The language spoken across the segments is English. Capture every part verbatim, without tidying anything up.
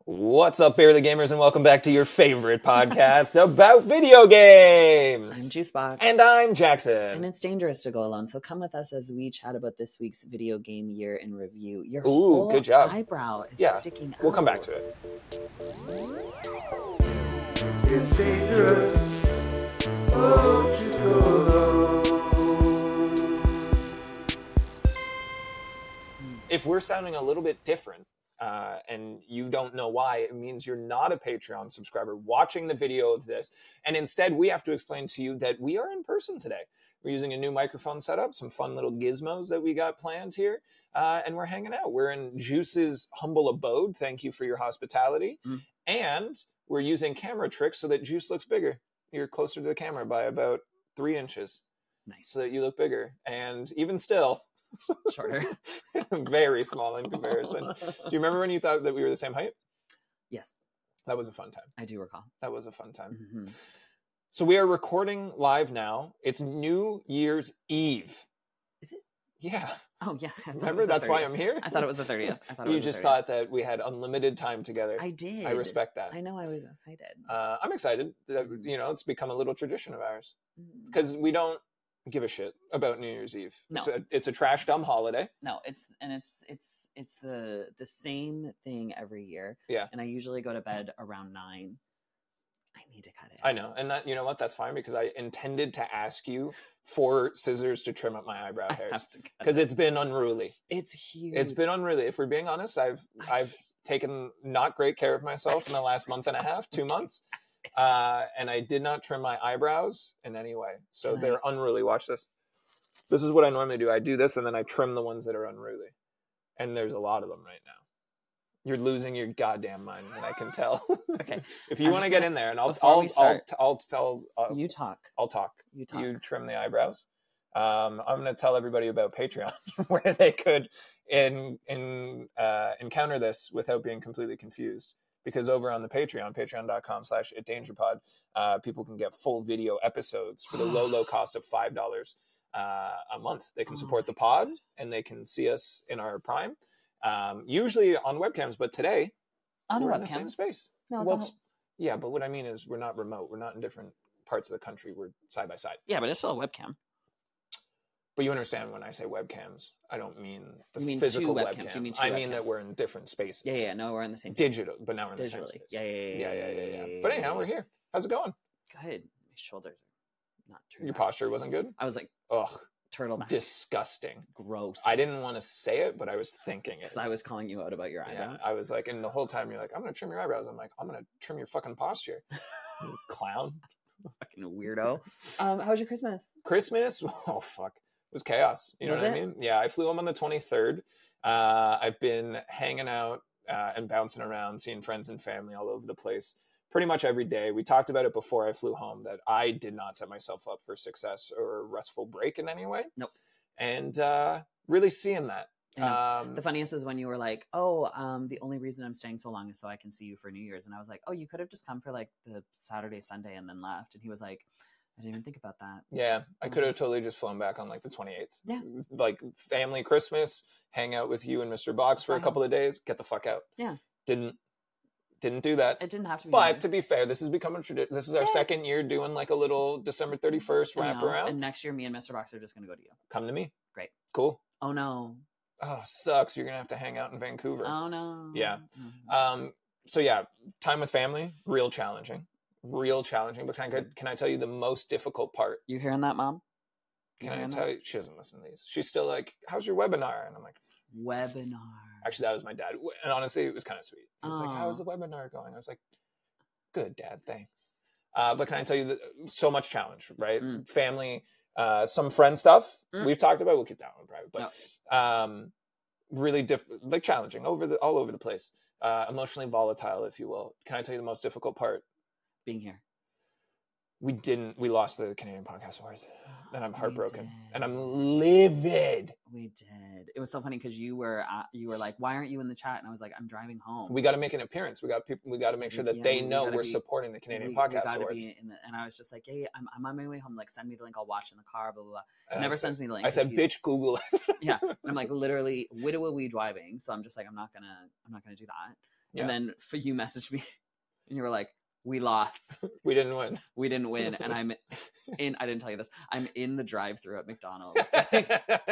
What's up, Barely Gamers, and welcome back to your favorite podcast about video games. I'm Juicebox. And I'm Jackson. And it's dangerous to go alone, so come with us as we chat about this week's video game year in review. Your Ooh, whole good job. eyebrow is yeah, sticking out. We'll come back to it. It's dangerous. Won't you go alone? If we're sounding a little bit different, Uh, and you don't know why, it means you're not a Patreon subscriber watching the video of this. And instead, we have to explain to you that we are in person today. We're using a new microphone setup, some fun little gizmos that we got planned here, uh, and we're hanging out. We're in Juice's humble abode. Thank you for your hospitality. Mm. And we're using camera tricks so that Juice looks bigger. You're closer to the camera by about three inches. Nice. So that you look bigger. And even still... shorter. Very small in comparison. Do you remember when you thought that we were the same height? Yes. That was a fun time. I do recall. That was a fun time. Mm-hmm. So we are recording live now. It's New Year's Eve. Is it? Yeah. Oh, yeah. Remember, that's why I'm here? I thought it was the thirtieth. I thought it you was just the thirtieth. thought that we had unlimited time together. I did. I respect that. I know, I was excited. Uh, I'm excited. That, you know, it's become a little tradition of ours. Mm. Because we don't give a shit about New Year's Eve. No. It's a, it's a trash dumb holiday. No, it's and it's it's it's the the same thing every year. Yeah. And I usually go to bed around nine. I need to cut it. I know. And that, you know what? That's fine because I intended to ask you for scissors to trim up my eyebrow hairs because it's been unruly. It's huge. It's been unruly. If we're being honest, I've I've taken not great care of myself in the last month and a half, two months. Uh, and I did not trim my eyebrows in any way. So Can they're I... unruly. Watch this. This is what I normally do. I do this and then I trim the ones that are unruly. And there's a lot of them right now. You're losing your goddamn mind, and I can tell. Okay. If you want to get in there, and I'll I'll I'll, start, I'll I'll tell I'll, you talk. I'll talk. You talk. You trim the eyebrows. Um, I'm going to tell everybody about Patreon, where they could in in uh, encounter this without being completely confused. Because over on the Patreon, patreon.com slash itdangerpod, uh, people can get full video episodes for the low, low cost of five dollars uh, a month. They can support the pod, and they can see us in our prime, um, usually on webcams. But today, on we're a in the webcam. same space. No, well, it's yeah, but what I mean is we're not remote. We're not in different parts of the country. We're side by side. Yeah, but it's still a webcam. But you understand when I say webcams, I don't mean the you mean physical two webcams. webcam. You mean two I mean webcams. that we're in different spaces. Yeah, yeah, no, we're in the same Digital, but now we're in the Digitally. same space. Yeah, yeah, yeah, yeah, yeah, yeah, yeah. yeah, But anyhow, yeah. we're here. How's it going? Good. My shoulders are not turned Your up. posture wasn't good? I was like, Ugh, turtleneck. disgusting. Gross. I didn't want to say it, but I was thinking it. Because I was calling you out about your Yeah, eyebrows. I was like, and the whole time you're like, I'm going to trim your eyebrows. I'm like, I'm going to trim your fucking posture. You clown. Fucking weirdo. Um, how was your Christmas? Christmas? Oh, fuck. It was chaos. You know Was what I it? mean? Yeah, I flew home on the twenty-third. Uh, I've been hanging out uh, and bouncing around, seeing friends and family all over the place pretty much every day. We talked about it before I flew home that I did not set myself up for success or a restful break in any way. Nope. And uh, really seeing that. I know. Um, The funniest is when you were like, oh, um, the only reason I'm staying so long is so I can see you for New Year's. And I was like, oh, you could have just come for like the Saturday, Sunday, and then left. And he was like, I didn't even think about that. yeah, I could have totally just flown back on like the twenty-eighth. Yeah. Like family Christmas, hang out with you and Mister Box for a Fine. couple of days, get the fuck out. Yeah. Didn't didn't do that. It didn't have to be. But nice. to be fair, this has become a tradition. This is our Yeah. second year doing like a little December thirty-first I wrap know. around. And next year, me and Mister Box are just going to go to you. Come to me. Great. Cool. Oh, no. Oh, sucks. You're going to have to hang out in Vancouver. Oh, no. Yeah. Mhm. Um. So yeah, time with family, real challenging. Real challenging. But can I, can I tell you the most difficult part? You hearing that, Mom? You Can I hearing tell that? you? She doesn't listen to these. She's still like, how's your webinar? And I'm like, Webinar. actually, that was my dad. And honestly, it was kind of sweet. He was like, how's Aw. the webinar going? I was like, good, Dad, thanks. Uh, but can I tell you, that so much challenge, right? Mm. Family, uh, some friend stuff Mm. we've talked about. We'll keep that one private. But um, really, diff- like challenging, over the all over the place. Uh, emotionally volatile, if you will. Can I tell you the most difficult part? Being here. We didn't. We lost the Canadian Podcast Awards, and I'm We heartbroken, did. and I'm livid. We did. It was so funny because you were uh, you were like, "Why aren't you in the chat?" And I was like, "I'm driving home." We got to make an appearance. We got people. We got to make sure that Yeah, they we know gotta we're be- supporting the Canadian We- we Podcast gotta Awards. be in the, and I was just like, "Hey, I'm, I'm on my way home. Like, send me the link. I'll watch in the car." Blah blah blah. He And I never said- sends me the link. I said, 'cause he's- "Bitch, Google it." Yeah, and I'm like, literally, whittle are we driving? So I'm just like, I'm not gonna, I'm not gonna do that. Yeah. And then for you messaged me and you were like, we lost. We didn't win. We didn't win. And I'm in, I didn't tell you this, I'm in the drive-thru at McDonald's because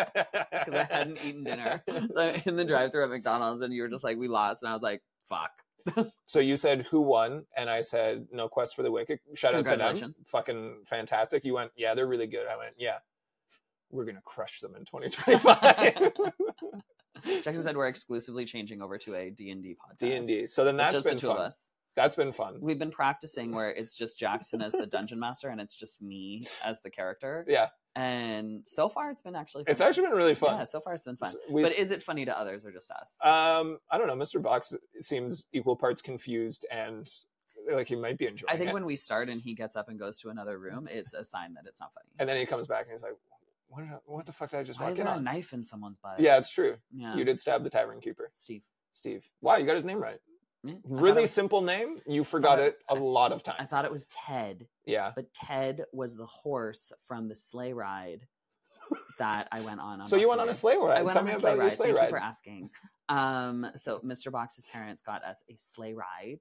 I hadn't eaten dinner. So I'm in the drive-thru at McDonald's and you were just like, we lost. And I was like, fuck. So you said who won, and I said No Quest for the Wicked. Shout out to them. Congratulations. Fucking fantastic. You went, yeah, they're really good. I went, yeah, we're gonna crush them in twenty twenty-five. Jackson said we're exclusively changing over to a D and D podcast. D and D. So then But that's just been the two fun. of us. That's been fun. We've been practicing where it's just Jackson as the dungeon master and it's just me as the character. Yeah, And so far it's been actually fun. it's actually been really fun. Yeah, so far it's been fun. So we've- But is it funny to others or just us? Um, I don't know. Mister Box seems equal parts confused and like he might be enjoying I think it. when we start and he gets up and goes to another room, it's a sign that it's not funny. And then he comes back and he's like, "What? Did I, what the fuck did I just Why walk is in there a on?" knife in someone's butt? Yeah, it's true. Yeah. You did stab the tavern keeper, Steve. Steve. Wow, you got his name right. Yeah. I thought Really it was- simple name. You forgot thought it it- a lot of times. I thought it was Ted, Yeah. but Ted was the horse from the sleigh ride that I went on. on So you went Boxing on a Day. sleigh ride. I went Tell on me a about sleigh your ride. sleigh Thank ride. you for asking. Um, so Mister Box's parents got us a sleigh ride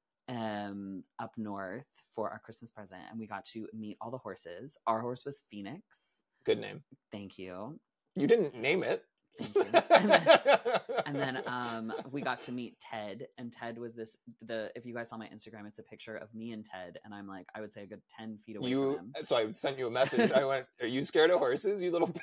um, up north for our Christmas present, and we got to meet all the horses. Our horse was Phoenix. Good name. Thank you. You didn't name it. Thank you. And then, and then um, we got to meet Ted, and Ted was this. The if you guys saw my Instagram, it's a picture of me and Ted, and I'm like, I would say a good ten feet away you. from him. So I sent you a message. I went, "Are you scared of horses, you little?"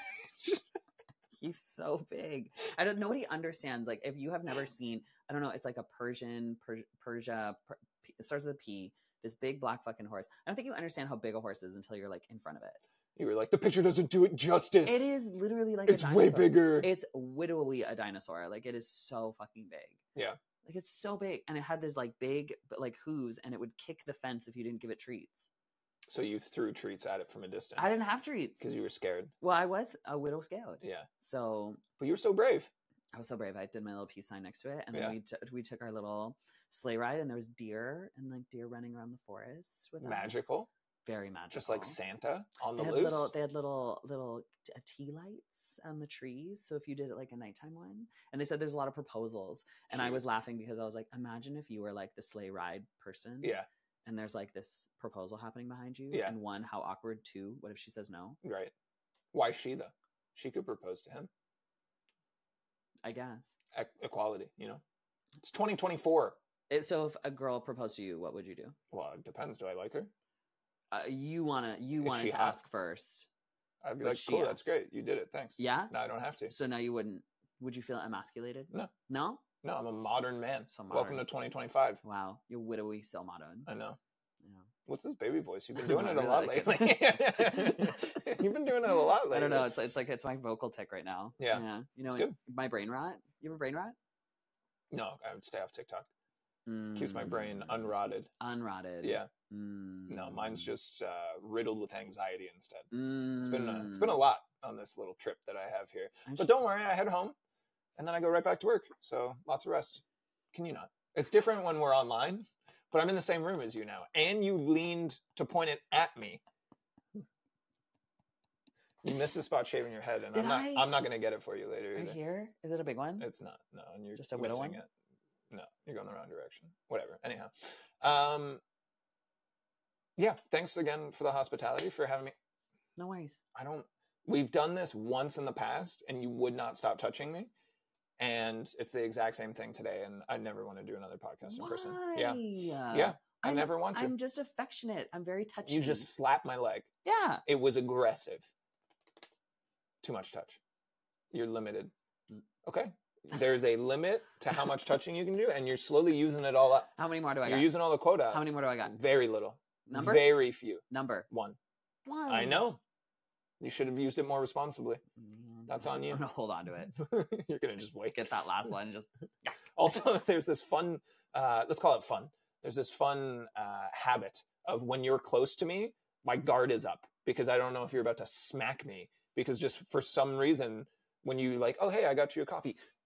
He's so big. I don't. Nobody understands. Like, if you have never seen, I don't know. It's like a Persian, per, Persia. Per, P, it starts with a P. This big black fucking horse. I don't think you understand how big a horse is until you're like in front of it. You were like, "The picture doesn't do it justice. It is literally like It's a way dinosaur. bigger." It's literally a dinosaur. Like, it is so fucking big. Yeah. Like, it's so big, and it had this like big, but like hooves, and it would kick the fence if you didn't give it treats. So you threw treats at it from a distance. I didn't have treats. because you were scared. Well, I was a widow scout, Yeah, so but you were so brave. I was so brave. I did my little peace sign next to it, and then Yeah. we t- we took our little sleigh ride, and there was deer and like deer running around the forest with us. Magical, Very magical, just like Santa on the They had loose. little, they had little little t- uh, tea lights on the trees. So if you did it like a nighttime one, and they said there's a lot of proposals, and I Cute. was laughing because I was like, imagine if you were like the sleigh ride person, Yeah, and there's like this proposal happening behind you, Yeah. and one, how awkward. Two, what if she says no? right. Why she though? She could propose to him. I guess. E- equality, you know. It's twenty twenty-four. It, so if a girl proposed to you, what would you do? Well, it depends. Do I like her? Uh, you wanna you Is wanted she to hot? ask first, I'd be But like, she cool, that's asked. great. You did it. Thanks. yeah. No, I don't have to. So now you wouldn't. Would you feel emasculated? No. No. No, I'm a modern man. So Welcome modern. to twenty twenty-five. Wow, you're widowy so modern. I know. Yeah. What's this baby voice? You've been I doing know, it a I lot really lately. like You've been doing it a lot lately. I don't know. It's it's like it's my vocal tick right now. Yeah. Yeah. You know, It's good. my brain rot. You have a brain rot? No, I would stay off TikTok. Keeps my brain Mm, unrotted. unrotted. Yeah. Mm. No, mine's just uh, riddled with anxiety instead. Mm. It's been a, it's been a lot on this little trip that I have here. I'm But sh- don't worry, I head home and then I go right back to work. So lots of rest. Can you not? It's different when we're online, but I'm in the same room as you now. And you leaned to point it at me. You missed a spot shaving your head, and Did I'm not. I? I'm not going to get it for you later right either. here. Is it a big one? It's not. No, and you're Just a widow missing one? it. No, you're going the wrong direction. Whatever. Anyhow, um, yeah. Thanks again for the hospitality, for having me. No worries. I don't. We've done this once in the past, and you would not stop touching me, and it's the exact same thing today. And I never want to do another podcast in Why? person. Yeah, yeah. I I'm- never want to. I'm just affectionate. I'm very touchy. You just slapped my leg. yeah. It was aggressive. Too much touch. You're limited. Okay. There's a limit to how much touching you can do, and you're slowly using it all up. How many more do I You're got? using all the quota. up. How many more do I got? Very little. Number. Very few. Number. One. One. I know. You should have used it more responsibly. Mm, That's on you. I'm gonna hold on to it. You're gonna just wake Get that last line and just. Also, there's this fun, uh, let's call it fun. There's this fun uh, habit of when you're close to me, my guard is up because I don't know if you're about to smack me. Because just for some reason, when you like, oh, hey, I got you a coffee,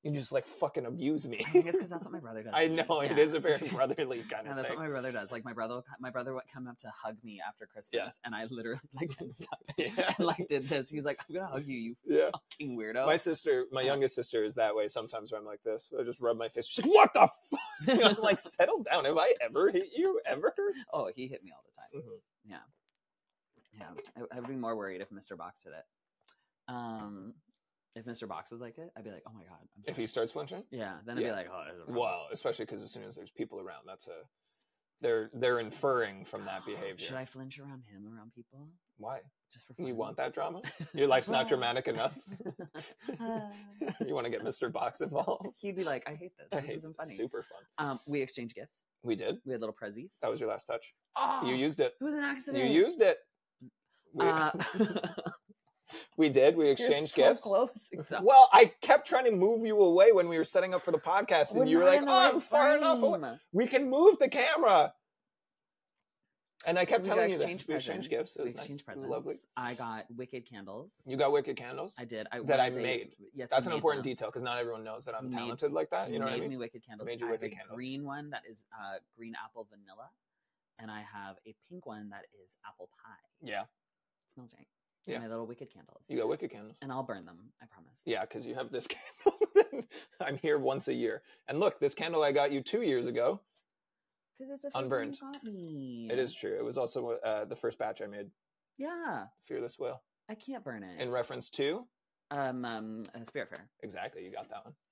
You just like fucking abuse me. I think it's because that's what my brother does. I to me. know it Yeah. is a very brotherly kind Yeah, of that's thing. what my brother does. Like my brother, my brother would come up to hug me after Christmas, Yeah. and I literally like didn't stop Yeah. and like did this. He was like, "I'm gonna hug you, you Yeah. fucking weirdo." My sister, my Yeah. youngest sister, is that way sometimes. Where I'm like this, I just rub my face. She's like, "What the fuck?" You know, I'm like, "Settle down. Have I ever hit you ever?" Oh, he hit me all the time. Mhm. Yeah, yeah. I, I would be more worried if Mister Box did it. Um, if Mister Box was like it, I'd be like, "Oh my god." I'm If sorry." he starts flinching, yeah, then I'd Yeah. be like, "Oh, there's a problem." well, especially because as soon as there's people around, that's a they're they're inferring from that behavior. Should I flinch around him, around people, Why? just for fun? You want that drama? Your life's not dramatic enough. You want to get Mister Box involved? He'd be like, "I hate this. I This hate isn't it. funny." Super fun. Um, we exchanged gifts. We did. We had little prezzies. That was your last touch. oh, You used it. it was an accident. You used it. We, Uh, we did. We you're exchanged so gifts. Close. Exactly. Well, I kept trying to move you away when we were setting up for the podcast, and We're you were not like, in "Oh, the right I'm far enough away. frame. We can move the camera." And I So kept we got telling you that exchanged we exchanged presents. gifts. It We was nice. exchanged It was presents. lovely. I got wicked candles. You got wicked candles. I did. I that I was a- made. Yes, That's he an made important them. detail because not everyone knows that I'm He made- talented like that. He You know what I made mean? me wicked candles. made you I have wicked a candles. green one that is uh, green apple vanilla, and I have a pink one that is apple pie. Yeah, It smells right. Yeah. My little wicked candles. you got wicked candles. And I'll burn them. I promise. Yeah, because you have this candle. I'm here once a year, and look, this candle I got you two years ago. Because it's the first Unburned. One you got me. It is true. It was also uh, the first batch I made, Yeah, Fearless Whale, I can't burn it. in reference to um, um, uh, Spirit Fair. exactly. You got that one.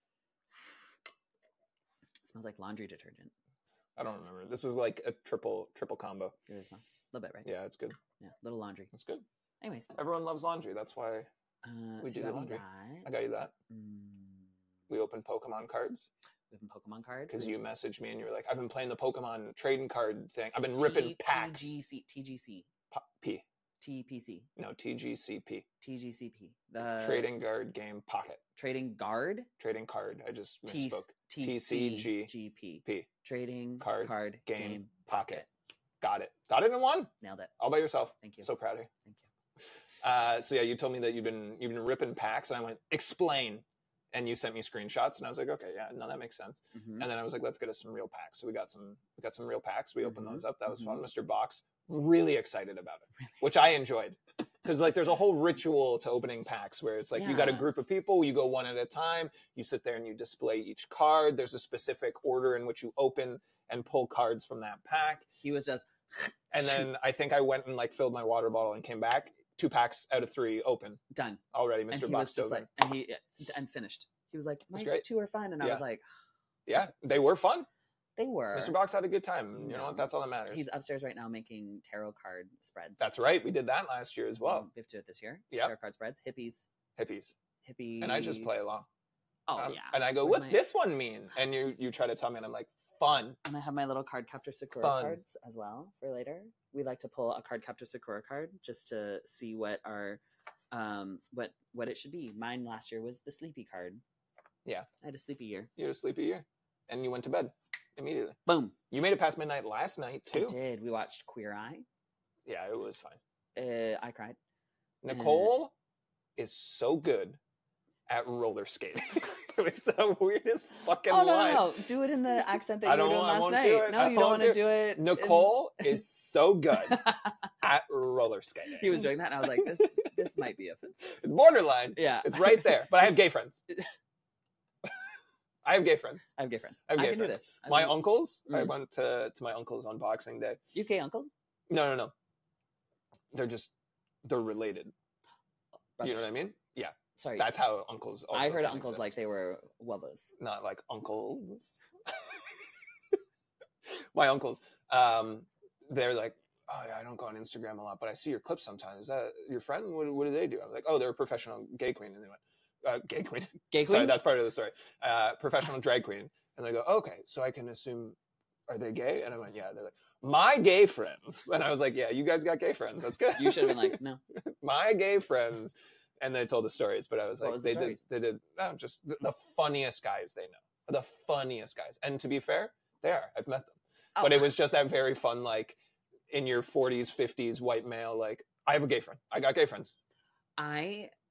It smells like laundry detergent. I don't remember. This was like a triple triple combo. Yours smell a little bit, right? Yeah, it's good. Yeah, little laundry. It's good. Anyways, Everyone loves laundry. That's why uh, we so do you the got me laundry. that. I got you that. Mm, We opened Pokemon cards we have Pokemon cards. because you messaged me and you were like, "I've been playing the Pokemon trading card thing. I've been ripping T- packs." TGC, TGC, Po- P. T P C, No, T G C P. T G C P. The Trading Card Game Pocket. trading guard. Trading card. I just T- misspoke. T C G T P. P. Trading Card card Game, game Pocket. Got it. Got it in one. Nailed it. All by yourself. Thank you. So proud of you. Thank you. Uh, so yeah, you told me that you've been you've been ripping packs, and I went explain, and you sent me screenshots, and I was like, okay, yeah, no, that makes sense. Mhm. And then I was like, let's get us some real packs. So we got some we got some real packs. We opened Mhm. those up. That was fun. Mhm. Mister Box really excited about it, Really which I enjoyed because like there's a whole ritual to opening packs where it's like you got a Yeah. group of people, you go one at a time, you sit there and you display each card. There's a specific order in which you open and pull cards from that pack. He was just And then I think I went and like filled my water bottle and came back. Two packs out of three open done. already. And Mister he Box was just over. like, and he and finished. He was like, was my great. two are fun, and I Yeah. was like, Yeah, they were fun. they were. Mister Box had a good time. You know Yeah. what? That's all that matters. He's upstairs right now making tarot card spreads. That's right. We did that last year as well. Um, we have to do it this year. Yep. Tarot card spreads, hippies, Hippies. hippies. And I just play along. Oh Um, yeah. And I go, Where's what's my- this one mean? And you you try to tell me, and I'm like, fun. And I have my little card captor Sakura Fun. cards as well for later. We like to pull a card captor Sakura card just to see what our um what what it should be. Mine last year was the sleepy card. Yeah. I had a sleepy year. You had a sleepy year. And you went to bed immediately. Boom. You made it past midnight last night, I too. did. We watched Queer Eye. Yeah, it was fine. Uh, I cried. Nicole is so good at roller skating. It was the weirdest fucking Oh no, line. no, no! Do it in the accent that I you were don't doing want- I last won't night. do it. No, I you don't won't want to do do it. in- Nicole is so good at roller skating. He was doing that, and I was like, "This, this might be offensive." It's borderline. Yeah, It's right there. But I have gay friends. I have gay friends. I have gay friends. I have gay can friends. do this. I My mean, uncles, I Mm. went to, to my uncle's on Boxing Day. U K uncles. No, no, no. They're just, they're related. You know what I mean? Yeah. Sorry, That's how uncles also I heard can uncles exist. like they were wubas. Not like uncles. My uncles, um, they're like, oh, yeah, I don't go on Instagram a lot, but I see your clips sometimes. Is that your friend? What, what do they do? I was like, oh, they're a professional gay queen. And they went, uh, gay queen. Gay Sorry, queen. that's part of the story. Uh, professional drag queen. And they go, okay, so I can assume, are they gay? And I went, yeah. They're like, my gay friends. And I was like, yeah, you guys got gay friends. That's good. You should have been like, no. My gay friends. And they told the stories, but I was What like, was the they did, stories? they did, no, just the, the funniest guys they know. The funniest guys. And to be fair, they are. I've met them. Oh. But it was just that very fun, like, in your forties, fifties, white male, like, I have a gay friend. I got gay friends. I It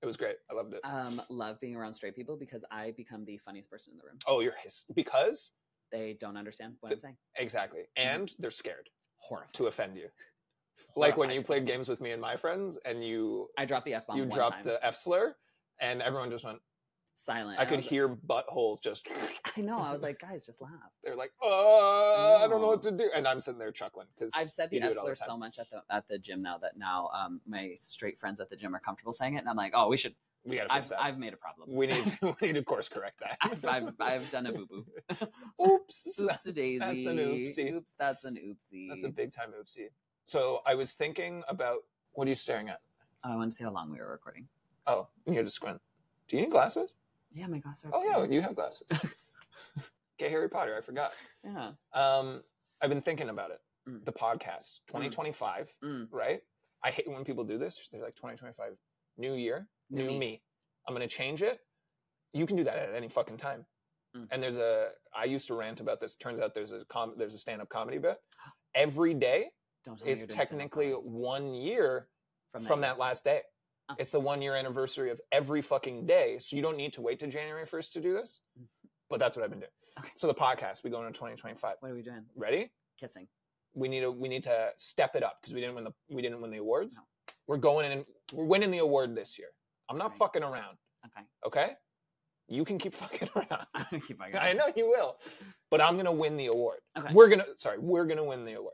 It was great. I loved it. Um, love being around straight people because I become the funniest person in the room. Oh, you're his because They don't understand what The- I'm saying. exactly, and they're scared Horrified. to offend you. Like when Horrified you to played people. games with me and my friends, and you I dropped the F bomb you one dropped time. the F slur, and everyone just went. Silent. I And could was- hear buttholes just. I know. I was like, guys, just laugh. They're like, oh, I don't know what No. to do, and I'm sitting there chuckling because I've said the You do F it all the slur time. so much at the at the gym now that now um, my straight friends at the gym are comfortable saying it, and I'm like, oh, we should. we gotta fix I've that. I've made a problem. We need to, we need to course correct that. I've, I've I've done a boo boo. Oops, Oops a daisy. That's an oopsie. Oops, that's an oopsie. That's a big time oopsie. So I was thinking about what are you staring at? Oh, I want to see how long we were recording. Oh, you need to squint. Do you need glasses? Yeah, my glasses are Oh yeah, upstairs. you have glasses. Get Harry Potter. I forgot. Yeah. Um, I've been thinking about it. Mm. The podcast, twenty twenty-five, Mm. right? I hate when people do this. They're like twenty twenty-five, new year, New new me. me. I'm gonna change it. You can do that at any fucking time. Mm. And there's a. I used to rant about this. Turns out there's a com. There's a stand-up comedy bit. Every day Don't tell me is you're doing stand-up technically comedy. one year from from year. that last day. Oh. It's the one year anniversary of every fucking day. So you don't need to wait to January first to do this. But that's what I've been doing. Okay. So the podcast, we go into twenty twenty-five. What are we doing? Ready? Kissing. We need to we need to step it up because we didn't win the we didn't win the awards. No. We're going in we're winning the award this year. I'm not Right. fucking around. Okay. Okay? You can keep fucking around. Keep on I going. know you will. But I'm gonna win the award. Okay. We're gonna sorry, we're gonna win the award.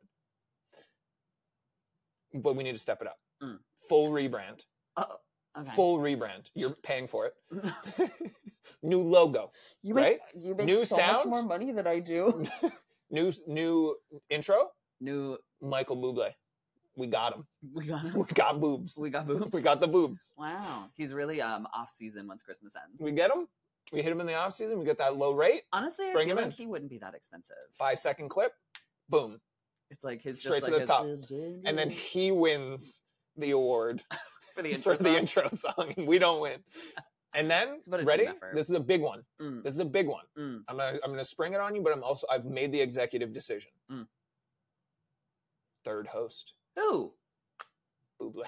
But we need to step it up. Mm. Full rebrand. Oh, okay. Full rebrand. You're paying for it. New logo. You right? You make New so sound? much more money than I do. new new intro. New. Michael Bublé. We got him. We got We got boobs. We got boobs. We got the boobs. Wow. He's really um off season once Christmas ends. We get him. We hit him in the off season. We get that low rate. Honestly, I Bring feel him like in. he wouldn't be that expensive. Five second clip. Boom. It's like his Straight just to like the top. his, And then he wins the award for the intro for the song. intro song, and we don't win. And then It's about a team ready? effort. This is a big one. Mm, This is a big one. mm. I'm gonna I'm gonna spring it on you, but I'm also I've made the executive decision. Mm. Third host, Ooh. Bublé.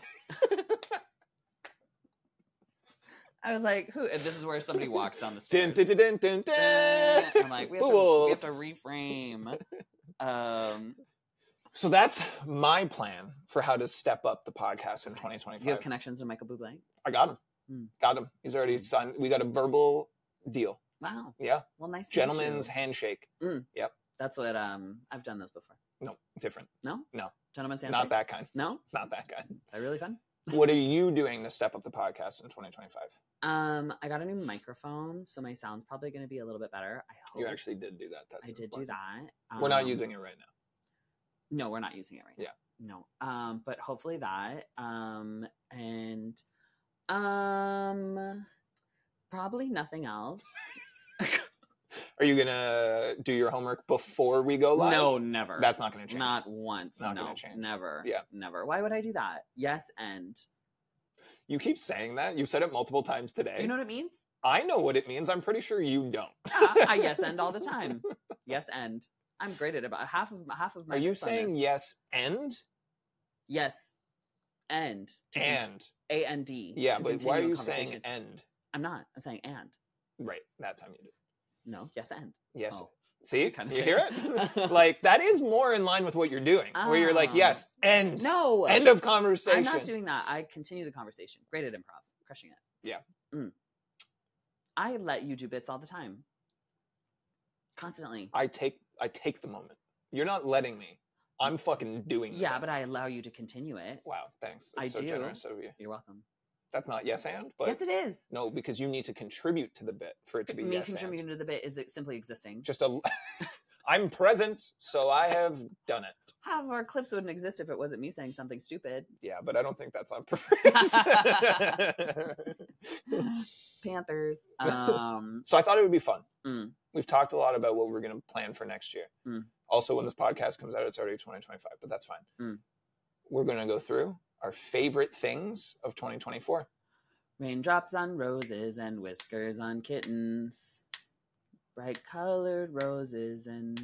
I was like, who? And this is where somebody walks down the Dun, stairs. dun, dun, dun, dun, dun. I'm like, we have, to, we have to Bubbles. reframe. Um, So that's my plan for how to step up the podcast in twenty you have twenty-five. connections to Michael Bublé? I got him. Hmm. Got him. He's already Hmm. signed. We got a verbal deal. Wow. Yeah. Well, nice. to meet Gentleman's you. handshake. That's what um I've done those before. No, different. No. No. Gentleman's handshake. Not that kind. No. Not that kind. That really fun. What are you doing to step up the podcast in twenty twenty-five? Um, I got a new microphone, so my sound's probably going to be a little bit better. I hope. You actually did do that. That's I did do important. that. We're not Um, using it right now. No, we're not using it right Yeah. now. No. Um, but hopefully that. Um, and um, probably nothing else. Are you gonna do your homework before we go live? No, never. That's not gonna change. Not once. Not no, gonna change. Never. Yeah. Never. Why would I do that? Yes, and. You keep saying that. You've said it multiple times today. Do you know what it means? I know what it means. I'm pretty sure you don't. Yeah, I yes and all the time. Yes and. I'm great at about half of half of my. Are you bits on saying this. yes and yes, and to cont- and? A and D. Yeah, to but why continue are a you saying conversation. end? I'm not. I'm saying and. Right, that time you did. No. Yes and. Yes. Oh. See, Kinda you say- hear it? Like that is more in line with what you're doing, where you're like, Ah. yes, end, No. end of conversation. I'm not doing that. I continue the conversation. Great at improv. Crushing it. Yeah. Mm. I let you do bits all the time. Constantly. I take, I take the moment. You're not letting me. I'm fucking doing. the Yeah, but bits. I allow you to continue it. Wow, thanks. I That's so do. generous of you. You're welcome. That's not yes and, but yes, it is. no, because you need to contribute to the bit for it to be Me yes contributing and. to the bit is it simply existing. Just a. I'm present, so I have done it. Half of our clips wouldn't exist if it wasn't me saying something stupid. Yeah, but I don't think that's on purpose. Panthers. Um, So I thought it would be fun. Mm. We've talked a lot about what we're going to plan for next year. Mm. Also, when this podcast comes out, it's already twenty twenty-five, but that's fine. Mm. We're going to go through our favorite things of twenty twenty-four. raindrops on roses and whiskers on kittens. Bright colored roses and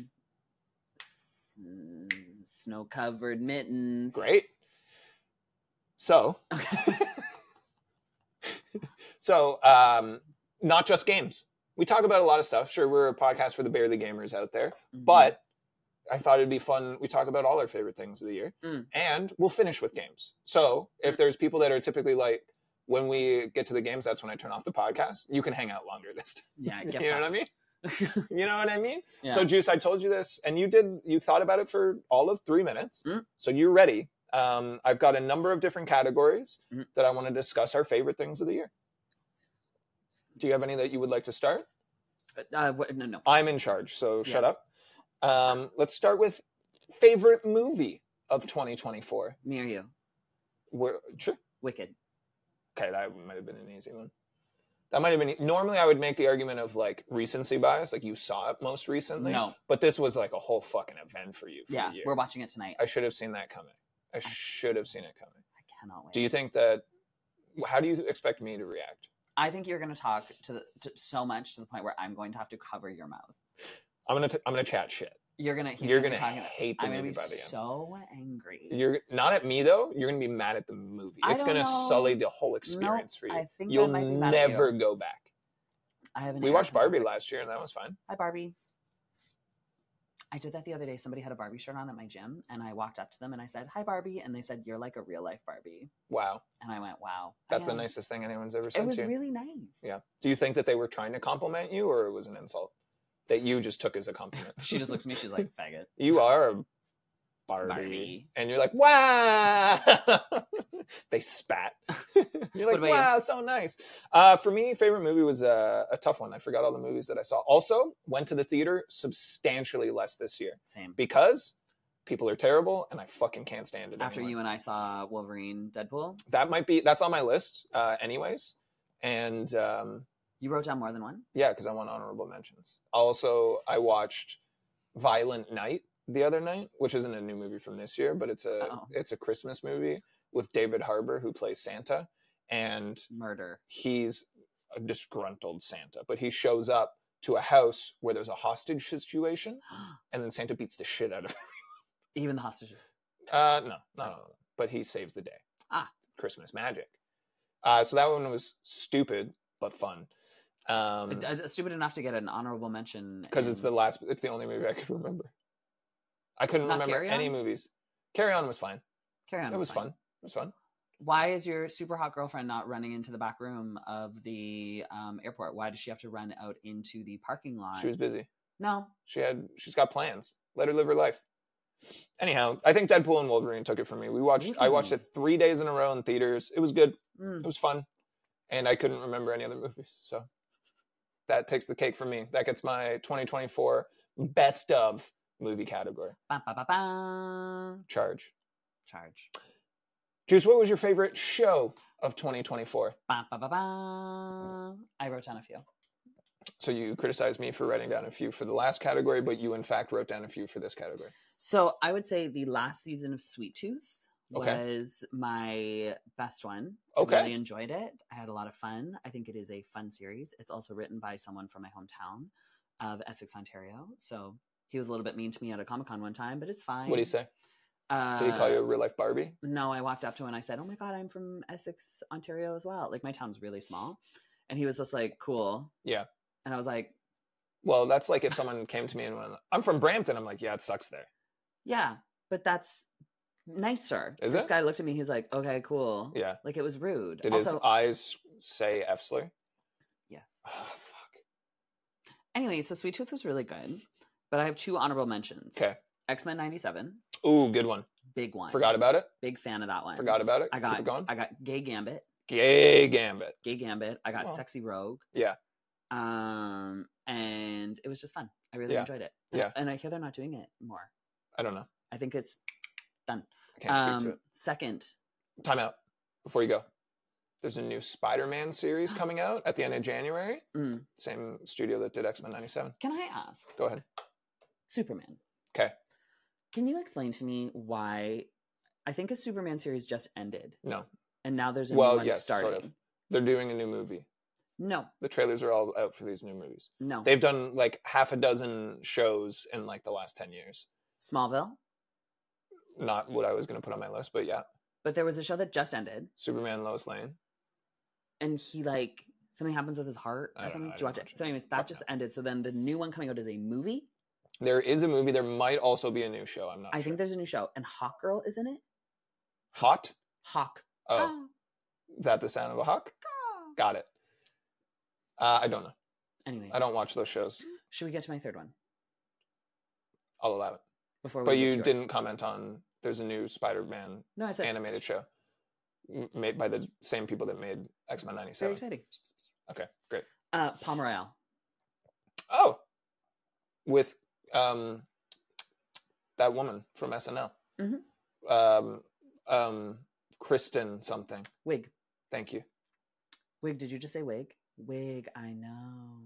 s- snow covered mittens. Great. So, Okay. So, um, not just games. We talk about a lot of stuff. Sure, we're a podcast for the barely gamers out there, Mhm. but I thought it'd be fun. We talk about all our favorite things of the year, Mm. and we'll finish with games. So, if Mm. there's people that are typically like, when we get to the games, that's when I turn off the podcast. You can hang out longer this time. Yeah, You get know what I mean? You know what I mean? Yeah. So, Juice, I told you this, and you did. You thought about it for all of three minutes. Mm. So you're ready. Um, I've got a number of different categories Mm. that I want to discuss our favorite things of the year. Do you have any that you would like to start? Uh, what, no, no. I'm in charge, so Yeah. shut up. Um, let's start with favorite movie of twenty twenty-four. Me or you? Where, sure. Wicked. Okay, that might have been an easy one. That might have been. Normally, I would make the argument of like recency bias, like you saw it most recently. No. But this was like a whole fucking event for you. For Yeah, the year. we're watching it tonight. I should have seen that coming. I should have seen it coming. I cannot wait. Do you think that? How do you expect me to react? I think you're going to talk to, the, to so much to the point where I'm going to have to cover your mouth. I'm gonna. T- I'm gonna chat shit. You're gonna. he's You're gonna, gonna be talking- hate the I'm gonna movie be by the end. so angry. You're not at me though. You're gonna be mad at the movie. I It's don't gonna know. sully the whole experience for you. I think I You'll might be mad at you. never go back. I have an We air watched Barbie conflict. last year, and that was fine. Hi, Barbie. I did that the other day. Somebody had a Barbie shirt on at my gym, and I walked up to them and I said, "Hi, Barbie," and they said, "You're like a real life Barbie," Wow, and I went, "Wow." I that's the am. nicest thing anyone's ever said It was to you. really nice. Yeah. Do you think that they were trying to compliment you, or it was an insult that you just took as a compliment? She just looks at me. She's like, "Faggot." You are a Barbie. Barbie. And you're like, wow. They spat. You're What like, about you? wow, so nice. Uh, for me, favorite movie was uh, a tough one. I forgot all the movies that I saw. Also, went to the theater substantially less this year Same. because people are terrible and I fucking can't stand it After anymore. you and I saw Wolverine, Deadpool, That might be, that's on my list uh, anyways. And um, you wrote down more than one. yeah, because I want honorable mentions. Also, I watched Violent Night the other night, which isn't a new movie from this year, but it's a Uh-oh. it's a Christmas movie with David Harbour, who plays Santa, and Murder. he's a disgruntled Santa, but he shows up to a house where there's a hostage situation, and then Santa beats the shit out of him. Even the hostages. Uh, no, not all of them, but he saves the day. Ah. Christmas magic. Uh, so that one was stupid but fun. Um, Uh, stupid enough to get an honorable mention because it's in- the last it's the only movie I could remember. I couldn't Not remember Carry any On? movies. Carry On was fine. Carry On. It was fine. fun. It was fun. Why is your super hot girlfriend not running into the back room of the um, airport? Why does she have to run out into the parking lot? She was busy. No. She had she's got plans. Let her live her life. Anyhow, I think Deadpool and Wolverine took it from me. We watched I watched it three days in a row in theaters. It was good. Mm. It was fun. And I couldn't remember any other movies. So that takes the cake for me. That gets my twenty twenty-four best of movie category. Ba, ba, ba, ba. Charge. Charge. Juice, what was your favorite show of twenty twenty-four? Ba, ba, ba, ba. I wrote down a few. So you criticized me for writing down a few for the last category, but you in fact wrote down a few for this category. So I would say the last season of Sweet Tooth Okay. was my best one. Okay. I really enjoyed it. I had a lot of fun. I think it is a fun series. It's also written by someone from my hometown of Essex, Ontario. So he was a little bit mean to me at a Comic-Con one time, but it's fine. What do you say? Uh, Did he call you a real life Barbie? No, I walked up to him and I said, "Oh my God, I'm from Essex, Ontario as well." Like my town's really small. And he was just like, "Cool." Yeah. And I was like, Well, that's like if someone came to me and went, I'm from Brampton. I'm like, yeah, it sucks there. "Yeah, but that's nicer." Is this it? guy looked at me. He's like, "Okay, cool." Yeah. Like it was rude. Did also, his eyes say Efsler? yes. Oh, fuck. Anyway, so Sweet Tooth was really good, but I have two honorable mentions. Okay. X-Men ninety-seven, Ooh, good one. big one. Forgot about it. Big fan of that one. Forgot about it. I Keep got it going. I got Gay Gambit. Gay Gambit. Gay Gambit. I got Oh. Sexy Rogue. Yeah. Um, and it was just fun. I really Yeah. enjoyed it. Yeah. And I hear they're not doing it more. I don't know. I think it's done. I can't speak Um, to it. Second, Time out before you go. There's a new Spider-Man series coming out at the end of January. mm, Same studio that did X-Men ninety-seven. can I ask? Go ahead. Superman. Okay. Can you explain to me why? I think a Superman series just ended, No. and now there's a Well, new one yes, sort starting. of. They're doing a new movie. No, The trailers are all out for these new movies. no. They've done like half a dozen shows in like the last ten years. Smallville. Not what I was going to put on my list, but yeah. But there was a show that just ended, Superman Lois Lane. and he like Something happens with his heart I or don't something. know, I Did you watch didn't it? watch So, it. anyways, that Fuck just no. ended. So then the new one coming out is a movie. There is a movie. There might also be a new show. I'm not I sure. think there's a new show, and Hawk Girl is in it. Hot? Hawk. Oh, is that the sound of a hawk? Got it. Uh, I don't know. Anyways, I don't watch those shows. Should we get to my third one I'll allow it. before we? But get to you yours? didn't comment on there's a new Spider-Man No, I said animated show m- made by the same people that made X-Men Very ninety-seven. exciting. Okay, great. Uh, Palm Royale. Oh, with um that woman from S N L. Mhm. Um, um, Kristen something. Wig. Thank you. Wig. Did you just say wig? Wig. I know.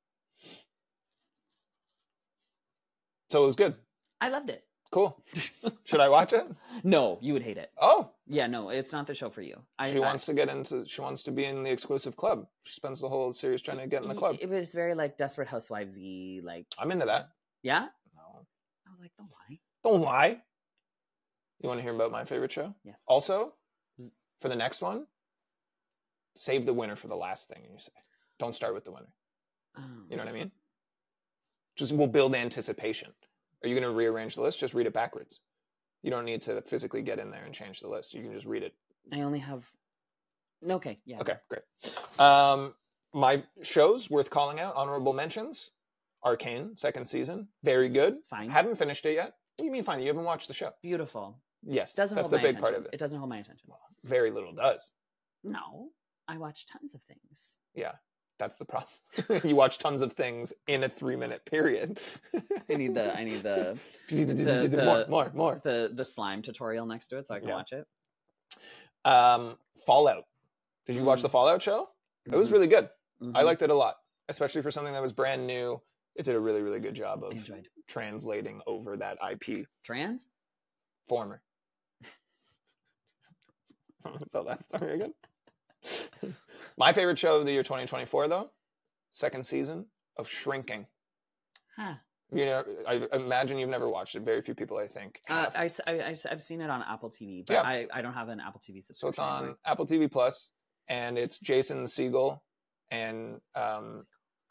So it was good. I loved it. Cool. Should I watch it? No, you would hate it. Oh, Yeah, no, it's not the show for you. I, she I- wants to get into. She wants to be in the exclusive club. She spends the whole series trying to get in the club. It, was very like Desperate Housewives-y, like I'm into that. yeah. No. I was like, don't lie. Don't lie. You want to hear about my favorite show? Yes. Also, for the next one, save the winner for the last thing you say. Don't start with the winner. Um, You know what I mean? Just we'll build anticipation. Are you going to rearrange the list? Just read it backwards. You don't need to physically get in there and change the list. You can just read it. I only have. Okay. Yeah. Okay, great. Um, my shows worth calling out, honorable mentions. Arcane, second season. Very good. Fine. Haven't finished it yet. What do you mean fine? You haven't watched the show. Beautiful. Yes, Doesn't that's hold the my big part of attention. it. It doesn't hold my attention. Very little does. No, I watch tons of things. Yeah, that's the problem. You watch tons of things in a three-minute period. I need the. I need the. more, the- more, more. the the slime tutorial next to it so I can Yeah. watch it. Um, Fallout. Did you watch Mm. the Fallout show? It was Mhm. really good. I Mhm. liked it a lot, especially for something that was brand new. It did a really, really good job I of enjoyed. translating over that I P. Trans. Former. Tell that story again. My favorite show of the year twenty twenty-four, though, second season of Shrinking. Huh. You know, I imagine you've never watched it. Very few people, I think. Uh, have. I, s- I, I s- I've seen it on Apple T V, but Yeah. I, I don't have an Apple T V subscription. So it's on anymore. Apple T V Plus, and it's Jason Segel and um,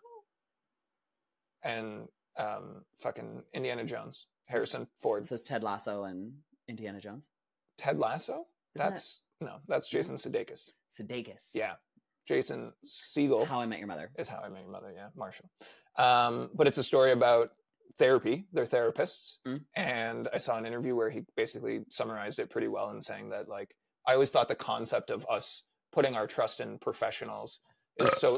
and um, fucking Indiana Jones, Harrison Ford, So it's Ted Lasso and Indiana Jones. Ted Lasso. Isn't That's no, that's Jason Sudeikis. Sudeikis. Yeah, Jason Segel How I Met Your Mother. is How I Met Your Mother. Yeah, Marshall. Um, but it's a story about therapy. They're therapists, Mm. and I saw an interview where he basically summarized it pretty well in saying that, like, I always thought the concept of us putting our trust in professionals is so.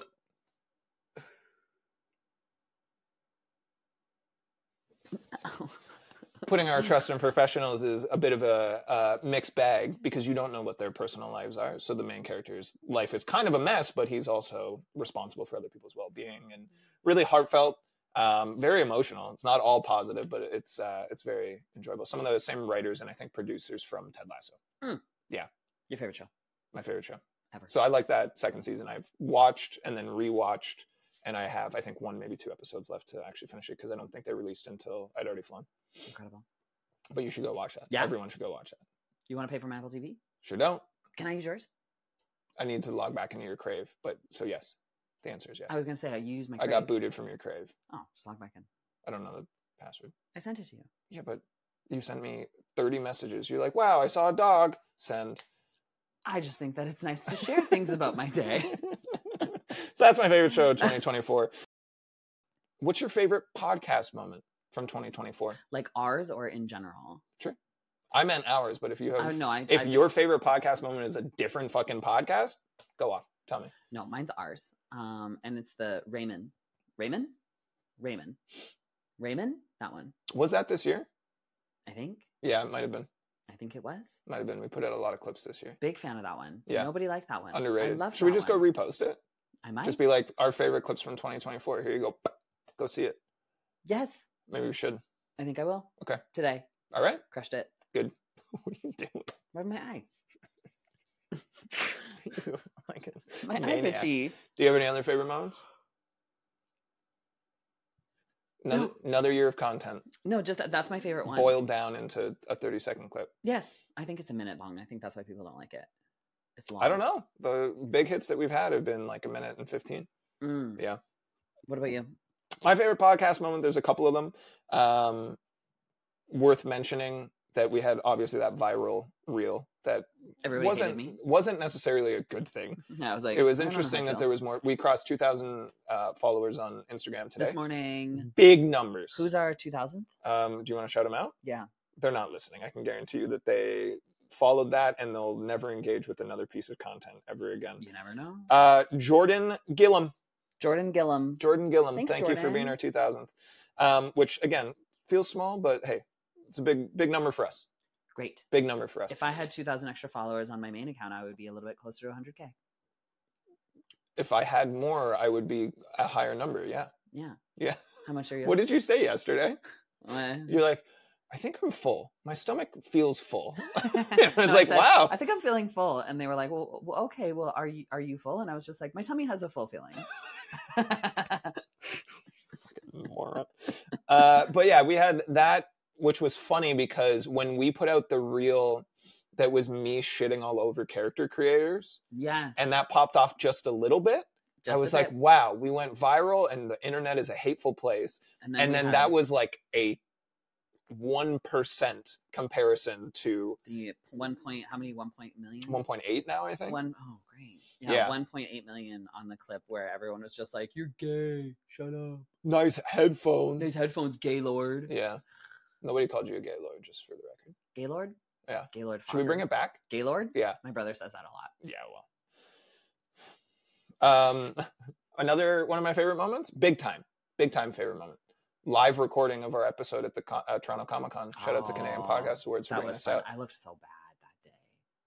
Putting our trust in professionals is a bit of a, uh mixed bag because you don't know what their personal lives are. So the main character's life is kind of a mess, but he's also responsible for other people's well-being, and really heartfelt, um, very emotional. It's not all positive, but it's uh, it's very enjoyable. Some of the same writers and I think producers from Ted Lasso. Your favorite show My favorite show. ever. So I like that second season. I've watched and then rewatched, and I have I think one maybe two episodes left to actually finish it because I don't think they released until I'd already flown. Incredible. But you should go watch that. Yeah? Everyone should go watch that. You want to pay for my Apple T V? Sure don't. Can I use yours? I need to log back into your Crave, but so yes, the answer is yes. I was gonna say I use my. I got Crave. booted from your Crave. Oh, just log back in. I don't know the password. I sent it to you. Yeah, but you sent me thirty messages. You're like, wow, I saw a dog. Send. I just think that it's nice to share things about my day. So that's my favorite show of twenty twenty-four. What's your favorite podcast moment from twenty twenty-four? Like ours or in general? I meant ours, but if you have, Oh no, I. if I your just- favorite podcast moment is a different fucking podcast, go off. Tell me. No, mine's ours. Um, and it's the Raymond. Raymond? Raymond. Raymond? That one. Was that this year? I think. Yeah, it might have been. I think it was. Might have been. We put out a lot of clips this year. Big fan of that one. Yeah. Nobody liked that one. Underrated. I love Should we that just one. go repost it? I might. Just be like, our favorite clips from twenty twenty-four. Here you go. Go see it. Yes, Maybe we should. I think I will. Okay. Today. All right. Crushed it. Good. What are you doing? Where's my eye? You're like a My eye's maniac. itchy. Do you have any other favorite moments? Another, No. another year of content No, just that, that's my favorite one. boiled down into a thirty second clip. Yes, I think it's a minute long. I think that's why people don't like it. It's long. I don't know. The big hits that we've had have been like a minute and fifteen. Mm. Yeah. What about you? My favorite podcast moment, there's a couple of them. Um, worth mentioning that we had obviously that viral reel that Everybody wasn't hated me. wasn't necessarily a good thing. Yeah, I was like, It was I don't know how I interesting that feel. there was more. We crossed two thousand uh, followers on Instagram today. This morning. Big numbers. Who's our two thousandth? Um, do you want to shout them out? Yeah. They're not listening. I can guarantee you that they followed that and they'll never engage with another piece of content ever again. You never know. Uh, Jordan Gillum. Jordan Gillum. Jordan Gillum. Thanks, Thank you for Jordan. being our two thousandth. Um, which again feels small, but hey, it's a big big number for us. Great. Big number for us. If I had two thousand extra followers on my main account, I would be a little bit closer to one hundred K. If I had more, I would be a higher number. Yeah. Yeah. Yeah. How much are you? What did you say yesterday? Uh, You're like, I think I'm full. My stomach feels full. I was No, like, said, wow. I think I'm feeling full, and they were like, "Well, well, okay. Well, are you are you full?" And I was just like, "My tummy has a full feeling." Moron. Uh, but yeah, we had that, which was funny because when we put out the reel that was me shitting all over character creators, Yes. and that popped off just a little bit, Just I a was like, bit. wow, we went viral and the internet is a hateful place. and And we then had that was like a one percent comparison to the one point. How many? One point million. one point eight now, I think. One oh great. Yeah, Yeah. one point eight million on the clip where everyone was just like, "You're gay. Shut up. Nice headphones. These headphones, Gaylord." Yeah. Nobody called you a gay lord, just for the record. Gaylord. Yeah. Gaylord. Should we bring it back? Gaylord? Yeah. My brother says that a lot. Yeah, well. Um, another one of my favorite moments, big time, big time favorite moment. Live recording of our episode at the Co- uh, Toronto Comic Con. Shout out to Canadian Oh, Podcast Awards for That bringing was us fun. out. I looked so bad that day.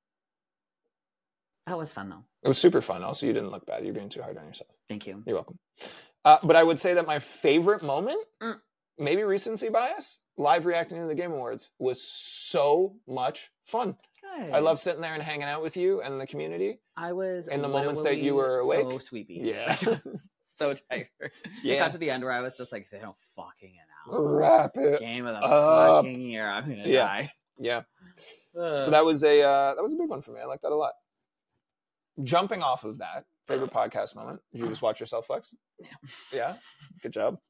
That was fun though. It was super fun. Also, you didn't look bad. You're being too hard on yourself. Thank you. You're welcome. Uh, but I would say that my favorite moment, Mm. maybe recency bias, live reacting to the Game Awards was so much fun. Good. I love sitting there and hanging out with you and the community. I was in the moments that you literally were awake? So sleepy. Yeah. I was so tired. It Yeah. got to the end where I was just like, if they don't fucking announce Wrap it. game of the up. fucking year, I'm gonna Yeah. die. Yeah. Uh, So that was a uh, that was a big one for me. I like that a lot. Jumping off of that, favorite podcast moment. Did you just watch yourself flex? Yeah. Yeah. Good job.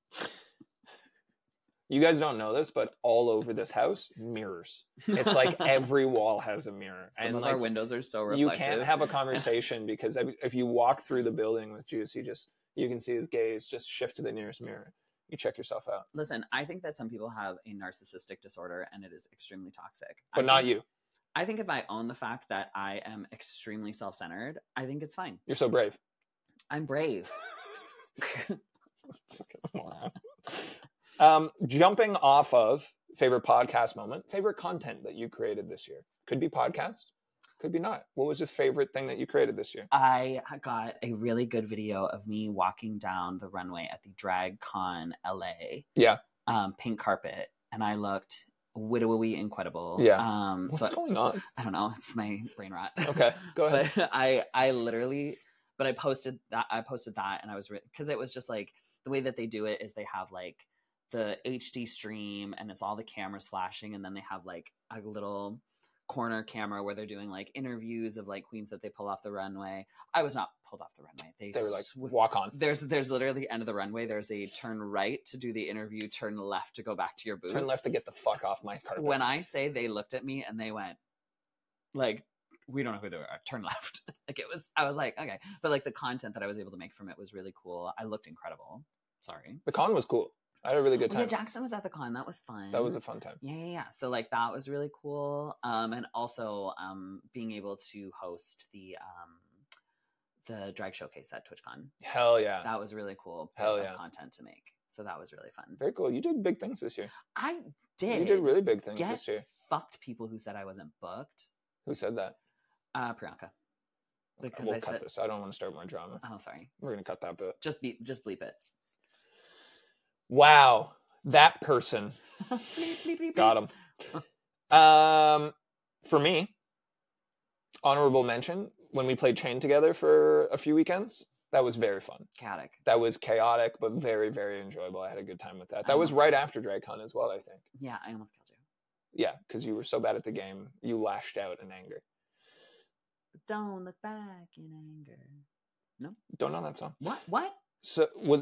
You guys don't know this, but all over this house, mirrors. It's like every wall has a mirror, some and of like our windows are so you reflective. can't have a conversation because if, if you walk through the building with Juice, he just you can see his gaze just shift to the nearest mirror. You check yourself out, Listen, I think that some people have a narcissistic disorder and it is extremely toxic. but I not think- you. I think if I own the fact that I am extremely self-centered, I think it's fine. You're so brave. I'm brave. um, jumping off of favorite podcast moment, favorite content that you created this year. Could be podcast, could be not. What was the favorite thing that you created this year? I got a really good video of me walking down the runway at the Drag Con L A. Yeah. Um, pink carpet, and I looked widowy incredible. Yeah. Um, What's so going on? I don't know. It's my brain rot. Okay, go ahead. But I, I literally, but I posted that. I posted that, and I was because it was just like the way that they do it is they have like the H D stream, and it's all the cameras flashing, and then they have like a little corner camera where they're doing like interviews of like queens that they pull off the runway. I was not pulled off the runway. They, They were like, sw- walk on. there's there's literally the end of the runway. There's a turn right to do the interview, turn left to go back to your booth. Turn left to get the fuck off my carpet. When I say they looked at me and they went like, we don't know who they were, turn left. Like it was, I was like, okay. But like the content that I was able to make from it was really cool. I looked incredible. Sorry. The con was cool. I had a really good Oh, yeah, time. Jackson was at the con. That was fun. That was a fun time. Yeah, yeah, yeah. So like that was really cool. Um, and also um, being able to host the um, the drag showcase at TwitchCon. Hell yeah. That was really cool. Hell bit of yeah. Content to make. So that was really fun. Very cool. You did big things this year. I did. You did really big things get this year. fucked people who said I wasn't booked. Who said that? Uh, Priyanka. Because we'll I cut said, this. I don't want to start more drama. oh, sorry. We're gonna cut that bit. Just be, just bleep it. Wow, that person. bleep, bleep, bleep, Got him. Um, for me, honorable mention when we played Chain together for a few weekends. That was very fun. Chaotic. That was chaotic, but very, very enjoyable. I had a good time with that. That I was almost- right after DragCon as well, I think. Yeah, I almost killed you. Yeah, because you were so bad at the game, you lashed out in anger. But don't look back in anger. No? Don't know that song. What? What? So was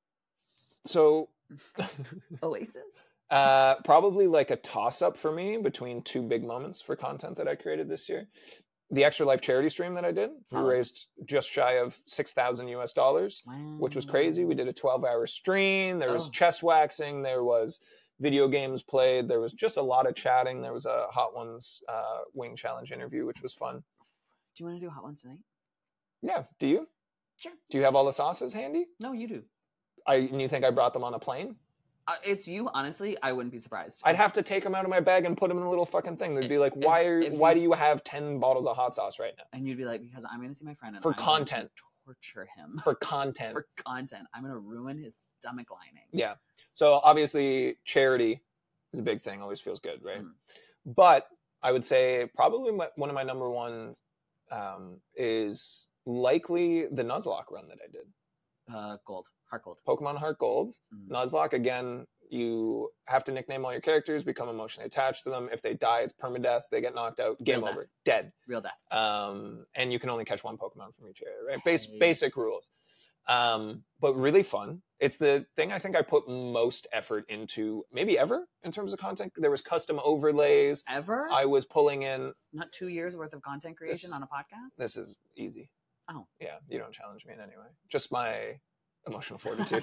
so Oasis? uh, probably like a toss up for me between two big moments for content that I created this year. The Extra Life charity stream that I did, we Solid. raised just shy of six thousand U S dollars, Wow. which was crazy. We did a twelve hour stream. There was Oh. chest waxing. There was video games played. There was just a lot of chatting. There was a Hot Ones uh, Wing Challenge interview, which was fun. Do you want to do Hot Ones tonight? Yeah. Do you? Sure. Do you have all the sauces handy? No, you do. I, and you think I brought them on a plane? Uh, it's you, honestly. I wouldn't be surprised. I'd have to take them out of my bag and put them in a little fucking thing. They'd be like, If- why are, if why you- do you have ten bottles of hot sauce right now? And you'd be like, because I'm going to see my friend and For I want to content. torture him For content. for content. I'm going to ruin his stomach lining. Yeah. So obviously charity is a big thing. Always feels good, right? Mm. But I would say probably my, one of my number ones um, is likely the Nuzlocke run that I did. Uh, gold. Heart gold. Pokemon Heart Gold. Mm. Nuzlocke, again, you have to nickname all your characters, become emotionally attached to them. If they die, it's permadeath. They get knocked out. Game Real over. death. Dead. Real death. Um, and you can only catch one Pokemon from each area, right? Base, Right. Basic rules. Um, but really fun. It's the thing I think I put most effort into, maybe ever, in terms of content. There was custom overlays. Ever? I was pulling in. Not two years worth of content creation This- on a podcast? This is easy. Oh. Yeah, you don't challenge me in any way. Just my emotional fortitude.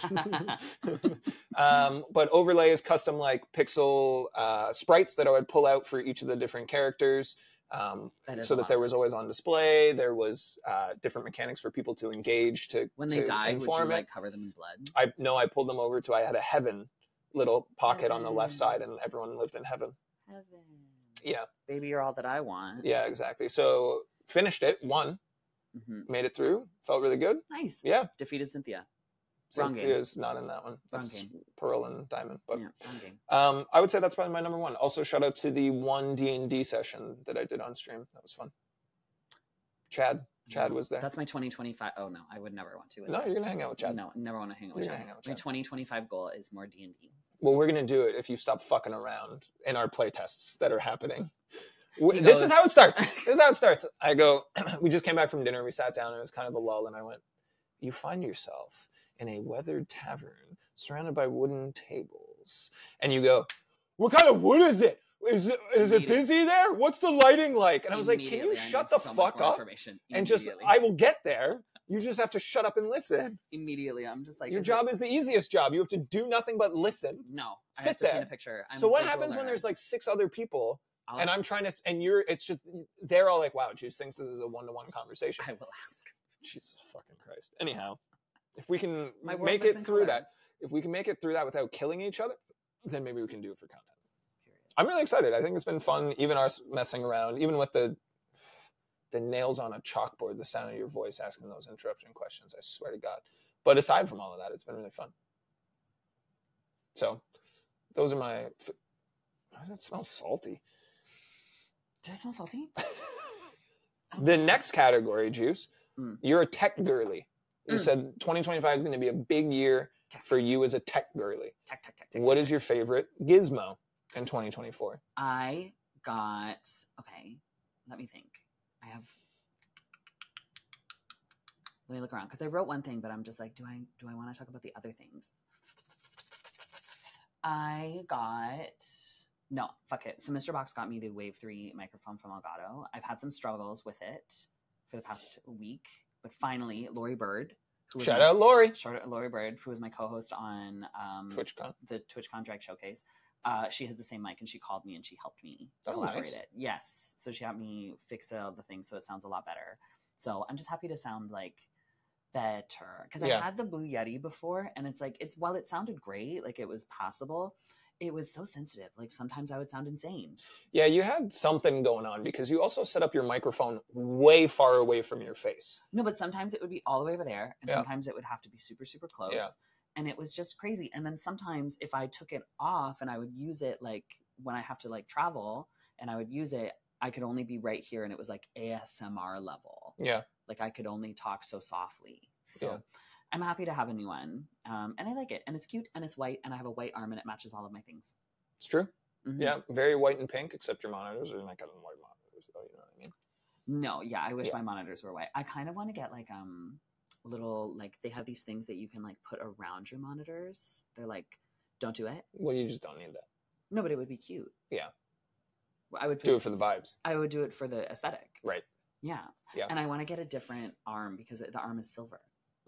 um, but overlays, custom like pixel uh, sprites that I would pull out for each of the different characters, um, That is so a that lot. there was always on display. There was uh, different mechanics for people to engage to When to they died, would you inform it. like cover them in blood? I no, I pulled them over to. I had a heaven little pocket on the left Heaven. side, and everyone lived in heaven. Heaven. Yeah, Baby, you're all that I want. yeah, exactly. So finished it, won, hmm made it through, felt really good. Nice. Yeah. Defeated Cynthia. Wrong game. Cynthia's not in that one. Wrong That's game. Pearl and Diamond. But Yeah, wrong game. um, I would say that's probably my number one. Also, shout out to the one D and D session that I did on stream. That was fun. Chad. Chad No, was there. That's my twenty twenty-five. Oh, no, I would never want to. with No, Chad. you're going to hang out with Chad. No, never want to hang out with You're gonna Chad. hang out with My Chad. twenty twenty-five goal is more D and D. Well, we're going to do it if you stop fucking around in our playtests that are happening. W- He This goes- is how it starts. This is how it starts. I go, we just came back from dinner. We sat down. And it was kind of a lull. And I went, you find yourself in a weathered tavern surrounded by wooden tables. And you go, what kind of wood is it? Is it, is it Immediate- busy there? What's the lighting like? And I was like, can you Immediately, I shut need the so much fuck more up? information. And just, Immediately. I will get there. You just have to shut up and listen. Immediately, I'm just like, Your is job it- is the easiest job. You have to do nothing but listen. No, I Sit have to there. paint a picture. I'm So a what visual happens when learner. there's like six other people I'll, and I'm trying to, and you're, it's just, they're all like, wow, Juice thinks this is a one-to-one conversation. I will ask. Jesus fucking Christ. Anyhow, if we can My world make lives it in through color. that, if we can make it through that without killing each other, then maybe we can do it for content. Period. I'm really excited. I think it's been fun, even us messing around, even with the the nails on a chalkboard, the sound of your voice asking those interruption questions, I swear to God. But aside from all of that, it's been really fun. So, those are my... Why does that smell salty? Did I smell salty? The next category, Juice, Mm. you're a tech girly. You Mm. said twenty twenty-five is going to be a big year Tech. for you as a tech girly. Tech, tech, tech, tech. What is your favorite gizmo in twenty twenty-four? I got, okay, let me think. I have, let me look around because I wrote one thing, but I'm just like, do I do I want to talk about the other things? I got, no, fuck it. So Mister Box got me the Wave three microphone from Elgato. I've had some struggles with it for the past week, but finally, Lori Bird, who was Shout my- out Lori. Shout out Lori Bird, who was my co-host on um, TwitchCon. the TwitchCon Drag Showcase. Uh, she has the same mic, and she called me and she helped me That was collaborate nice. it. Yes, so she helped me fix all the things so it sounds a lot better. So I'm just happy to sound like better because Yeah. I had the Blue Yeti before, and it's like it's while it sounded great, like it was passable. It was so sensitive. Like sometimes I would sound insane. Yeah, you had something going on because you also set up your microphone way far away from your face. No, but sometimes it would be all the way over there, and Yeah. sometimes it would have to be super, super close. Yeah. And it was just crazy. And then sometimes if I took it off and I would use it like when I have to like travel and I would use it, I could only be right here and it was like A S M R level. Yeah. Like I could only talk so softly. So Yeah. I'm happy to have a new one. Um, and I like it. And it's cute and it's white and I have a white arm and it matches all of my things. It's true. Mhm. Yeah, very white and pink, except your monitors are like white monitors, though, you know what I mean? No, yeah, I wish Yeah. my monitors were white. I kind of want to get like um little like they have these things that you can like put around your monitors. They're like, don't do it. Well, you just don't need that. No, but it would be cute. Yeah. I would put, Do it for the vibes. I would do it for the aesthetic. Right. Yeah. Yeah. And I want to get a different arm because it, the arm is silver.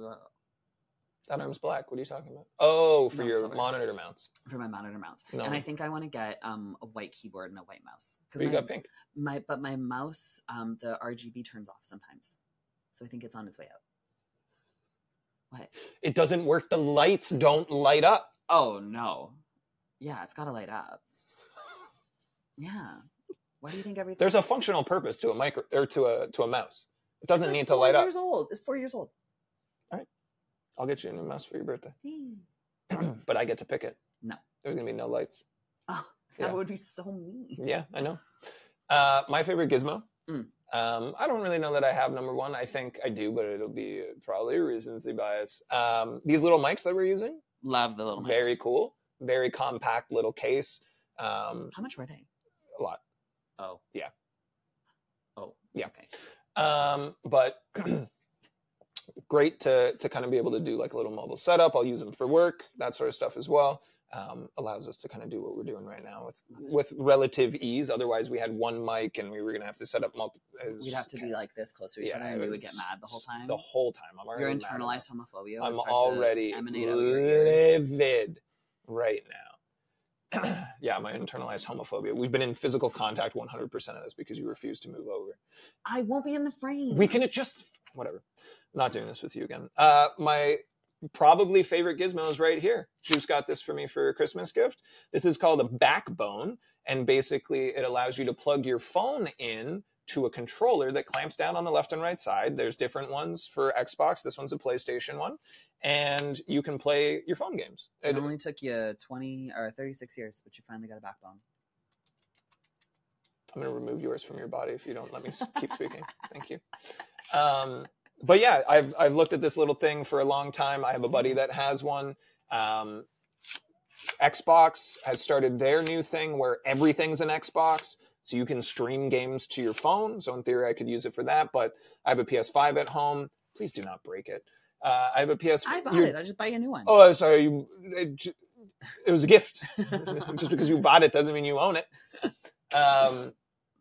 That arm's black. What are you talking about? Oh, for No, your silver. monitor mounts. For my monitor mounts. No. And I think I want to get um a white keyboard and a white mouse. But you my, got pink. my but my mouse um the R G B turns off sometimes. So I think it's on its way out. What? It doesn't work. The lights don't light up. Oh no. Yeah, it's gotta light up. Yeah. Why do you think everything There's a functional purpose to a micro or to a to a mouse. It It's doesn't like need to four light up. years old. It's four years old. I'll get you a new mouse for your birthday. Hmm. But I get to pick it. No. There's gonna be no lights. Oh, that Yeah. would be so mean. Yeah, I know. Uh, my favorite gizmo. Mm. Um, I don't really know that I have number one. I think I do, but it'll be probably recency bias. Um, these little mics that we're using, Love the little mics. very cool, very compact little case. Um, How much were they? a lot. Oh. Yeah. Oh. Yeah. Okay. Um, but great to to kind of be able to do like a little mobile setup. I'll use them for work, that sort of stuff as well. Um, allows us to kind of do what we're doing right now with with relative ease. Otherwise, we had one mic and we were gonna have to set up multiple. We'd have to be like this close to each other, it and we would get was mad the whole time. The whole time. I'm already Your mad at internalized myself. homophobia. I'm would start to already emanate out of your ears. livid right now. Yeah, my internalized homophobia. We've been in physical contact one hundred percent of this because you refuse to move over. I won't be in the frame. We can adjust. Whatever. I'm not doing this with you again. Uh, my probably favorite gizmo is right here. Juice got this for me for a Christmas gift. This is called a backbone, and basically it allows you to plug your phone in to a controller that clamps down on the left and right side. There's different ones for Xbox. This one's a PlayStation one, and you can play your phone games. It It- only took you twenty or thirty-six years, but you finally got a backbone. I'm going to remove yours from your body if you don't let me s- keep speaking. Thank you. Um, but yeah, I've I've looked at this little thing for a long time. I have a buddy that has one. Um, Xbox has started their new thing where everything's an Xbox, so you can stream games to your phone. So in theory, I could use it for that. But I have a P S five at home. Please do not break it. Uh, I have a P S. I bought you're- it. I just buy you a new one. Oh, sorry. You, it, j- it was a gift. Just because you bought it doesn't mean you own it. Um,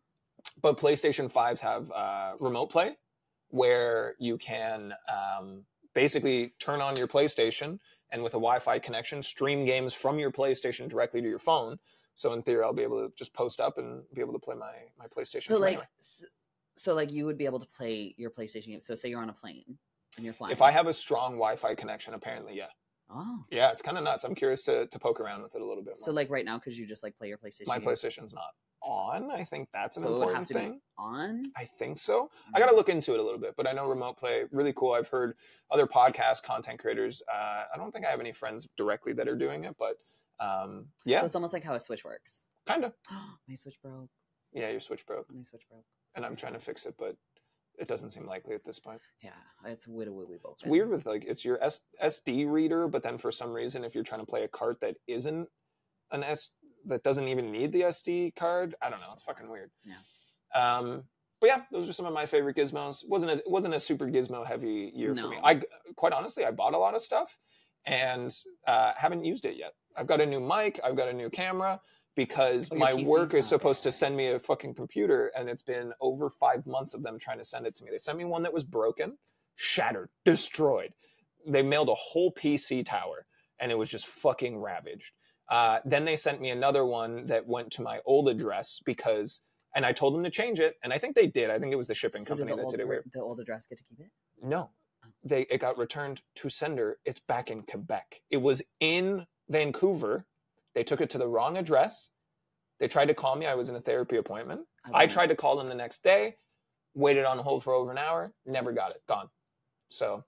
but PlayStation fives have uh, remote play, where you can um, basically turn on your PlayStation and with a Wi-Fi connection, stream games from your PlayStation directly to your phone. So in theory, I'll be able to just post up and be able to play my, my PlayStation. So from like, anywhere. s- so like you would be able to play your PlayStation games. So say you're on a plane and you're flying. If I have a strong Wi-Fi connection, apparently, yeah. oh, Yeah, it's kind of nuts. I'm curious to, to poke around with it a little bit more. so like right now, because you just like play your PlayStation. my games, PlayStation's not on. I think that's an so it would important have to thing. be on. I think so. I got to Mm. look into it a little bit, but I know remote play, really cool. I've heard other podcast content creators. Uh, I don't think I have any friends directly that are doing it, but um, yeah, So it's almost like how a Switch works. kind of. My Switch broke. Yeah, your Switch broke, My Switch broke. and I'm trying to fix it, but it doesn't seem likely at this point. Yeah, it's widow we both. It's weird with like it's your S- SD reader, but then for some reason, if you're trying to play a cart that isn't an S that doesn't even need the S D card, I don't know. It's fucking weird. Yeah. Um, but yeah, those are some of my favorite gizmos. wasn't a, It wasn't a super gizmo heavy year for me. No. I quite honestly, I bought a lot of stuff and uh, haven't used it yet. I've got a new mic. I've got a new camera because Oh, your my P C's work is not supposed to ready. send me a fucking computer, and it's been over five months of them trying to send it to me. They sent me one that was broken, shattered, destroyed. They mailed a whole P C tower, and it was just fucking ravaged. Uh, then they sent me another one that went to my old address because, and I told them to change it, and I think they did. I think it was the shipping So did company the that old, did it weird. the old address get to keep it? No, they it got returned to sender. It's back in Quebec. It was in Vancouver. They took it to the wrong address. They tried to call me. I was in a therapy appointment. I tried to call them the next day, waited on hold for over an hour, never got it, gone. So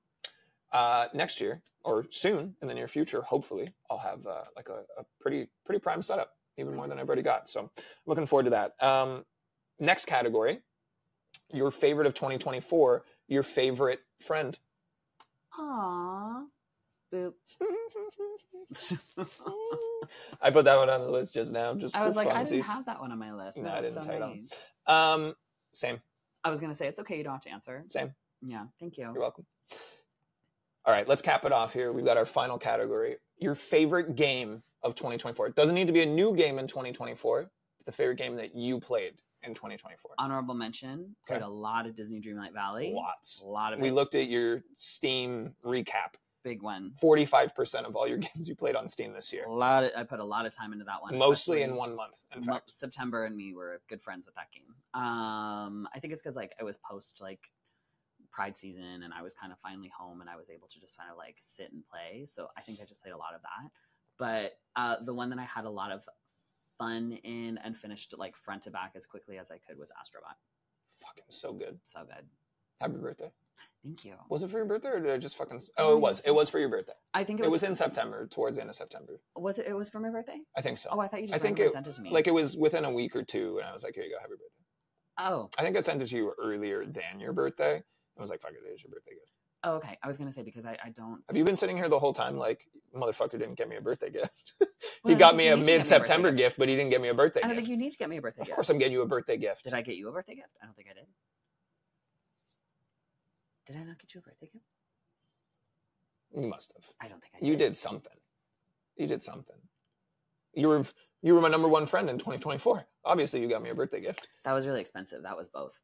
uh, next year or soon in the near future, hopefully, I'll have uh, like a, a pretty pretty prime setup, even more than I've already got. So looking forward to that. Um, next category, your favorite of twenty twenty-four, your favorite friend. Aww. Boop. I put that one on the list just now, just I for was like, I didn't funsies. have that one on my list. No, I That's didn't so tie it on. nice. Um, same. I was gonna say it's okay. You don't have to answer. Same. Yeah, thank you. You're welcome. All right, let's cap it off here. We've got our final category. Your favorite game of twenty twenty-four. It doesn't need to be a new game in twenty twenty-four. But the favorite game that you played in twenty twenty-four. Honorable mention. Played Okay. a lot of Disney Dreamlight Valley. Lots. A lot of We it. looked at your Steam recap. Big one. forty-five percent of all your games you played on Steam this year. A lot. Of, I put a lot of time into that one. Mostly in especially- one month, in Mo- fact. September and me were good friends with that game. Um, I think it's because like I was post like Pride season and I was kind of finally home and I was able to just kind of like sit and play. So I think I just played a lot of that. But uh, the one that I had a lot of fun in and finished like front to back as quickly as I could was Astrobot. Fucking so good. So good. Happy birthday. Thank you. Was it for your birthday or did I just fucking... s- No, Oh, it it was. was- It was for your birthday. I think it It was, was in September, towards the end of September. Was it? It was for my birthday. I think so. Oh, I thought you just I think randomly it, sent it to me. like it was within a week or two, and I was like, here you go, happy birthday. oh, I think I sent it to you earlier than your birthday. I was like, fuck it, it's your birthday gift. oh, okay. I was gonna say because I, I don't. Have you been sitting here the whole time like, motherfucker didn't get me a birthday gift? Well, he I got don't me think a you need to get me a birthday mid-September gift. gift, but he didn't get me a birthday I don't gift. think you need to get me a birthday Of gift. course I'm getting you a birthday gift. Did I get you a birthday gift? I don't think I did. Did I not get you a birthday gift? You must have. I don't think I did. You did something. You did something. You were you were my number one friend in twenty twenty-four. Obviously, you got me a birthday gift. That was really expensive. That was both.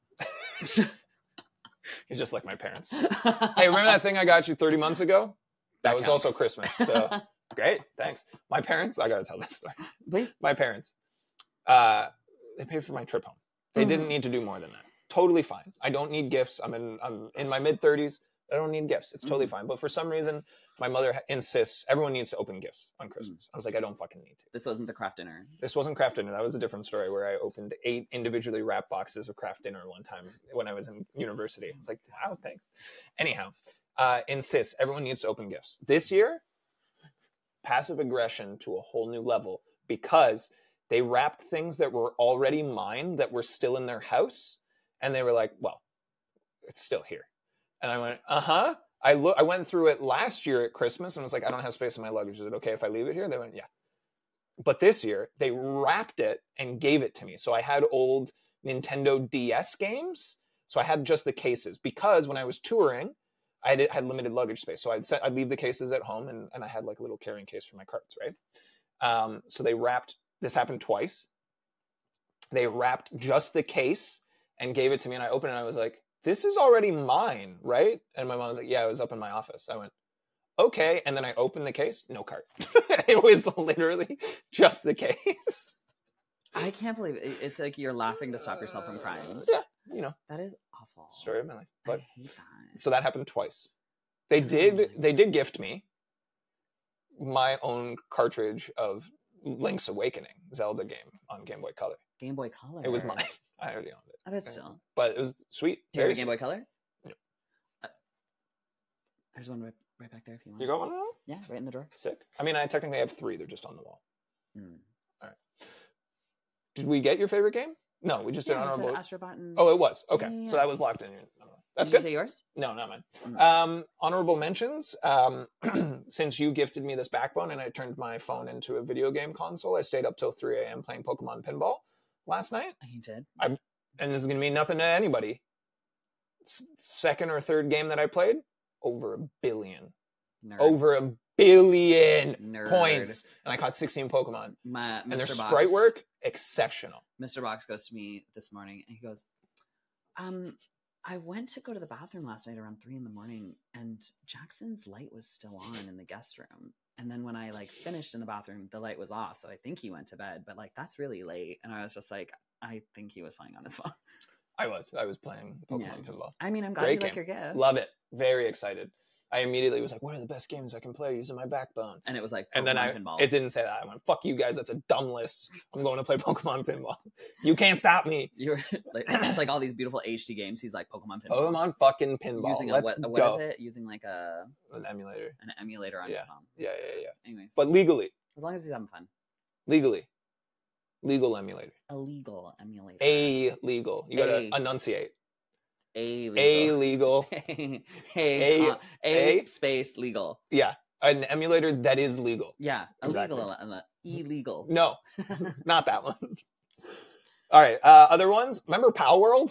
You're just like my parents. Hey, remember that thing I got you thirty months ago? That, That was counts. also Christmas. So great, thanks. My parents, I gotta tell this story. Please. My parents, uh, they paid for my trip home. They Mhm. didn't need to do more than that. Totally fine. I don't need gifts. I'm in I'm in my mid thirties. I don't need gifts. It's totally Mhm. fine. But for some reason, my mother ha- insists everyone needs to open gifts on Christmas. I was like, I don't fucking need to. This wasn't the craft dinner. This wasn't craft dinner. That was a different story where I opened eight individually wrapped boxes of craft dinner one time when I was in university. It's like, wow, thanks. Anyhow, uh, insists everyone needs to open gifts. This year, passive aggression to a whole new level because they wrapped things that were already mine that were still in their house. And they were like, well, it's still here. And I went, uh-huh. I look. I went through it last year at Christmas and was like, I don't have space in my luggage. Is it okay if I leave it here? They went, yeah. But this year, they wrapped it and gave it to me. So I had old Nintendo D S games. So I had just the cases because when I was touring, I did, had limited luggage space. So I'd, set, I'd leave the cases at home and, and I had like a little carrying case for my carts, right? Um, so they wrapped, this happened twice. They wrapped just the case and gave it to me. And I opened it and I was like, this is already mine, right? And my mom was like, yeah, it was up in my office. I went, okay. And then I opened the case, no cart. It was literally just the case. I can't believe it. It's like you're laughing to stop yourself from crying. Yeah, you know, That is awful. story of my life. I But hate that. so that happened twice. They did, they did gift me my own cartridge of Link's Awakening, Zelda game on Game Boy Color. Game Boy Color. It was mine. I already owned it. I bet still. But it was sweet. Do you have Very a Game Boy Color? No. Uh, there's one right, right back there if you want. You got one of them? Yeah, right in the drawer. Sick. I mean, I technically have three. They're just on the wall. Mm. Did we get your favorite game? No, we just did Yeah, you honorable. said Astrobot and... Oh, it was. Okay. Yeah, yeah, So yeah. that was locked in. That's Did good. you say yours? No, not mine. Mm. Um, honorable mentions. Um, since you gifted me this Backbone and I turned my phone into a video game console, I stayed up till three a.m. playing Pokemon Pinball last night. You did. And this is going to mean nothing to anybody. S- second or third game that I played, over a billion. Nerd. Over a billion Nerd. points. And I caught sixteen Pokemon. My, And their Mister Box, sprite work, exceptional. Mister Box goes to me this morning and he goes, um, I went to go to the bathroom last night around three in the morning and Jackson's light was still on in the guest room. And then when I like finished in the bathroom, the light was off. So I think he went to bed, but like, that's really late. And I was just like, I think he was playing on his phone. I was. I was playing Pokemon Yeah. Pinball. I mean, I'm glad Great you like game. your gift. Love it. Very excited. I immediately was like, what are the best games I can play using my Backbone? And it was like, And then I, Pokemon Pinball. it didn't say that. I went, fuck you guys. That's a dumb list. I'm going to play Pokemon Pinball. You can't stop me. You were like, it's like all these beautiful H D games. He's like Pokemon Pinball. Pokemon fucking Pinball. Using a, Let's what, go. what is it? Using like a An emulator. an emulator on Yeah. his phone. Yeah, yeah, yeah. Anyways, But legally. as long as he's having fun. Legally. Legal emulator. Illegal emulator. A legal. You got A. to enunciate. A A legal. legal. a, A- a, a, A- space legal. Yeah. An emulator that is legal. Yeah, Exactly. illegal. ele- Illegal. No, not that one. All right. Uh, other ones. Remember Pal World?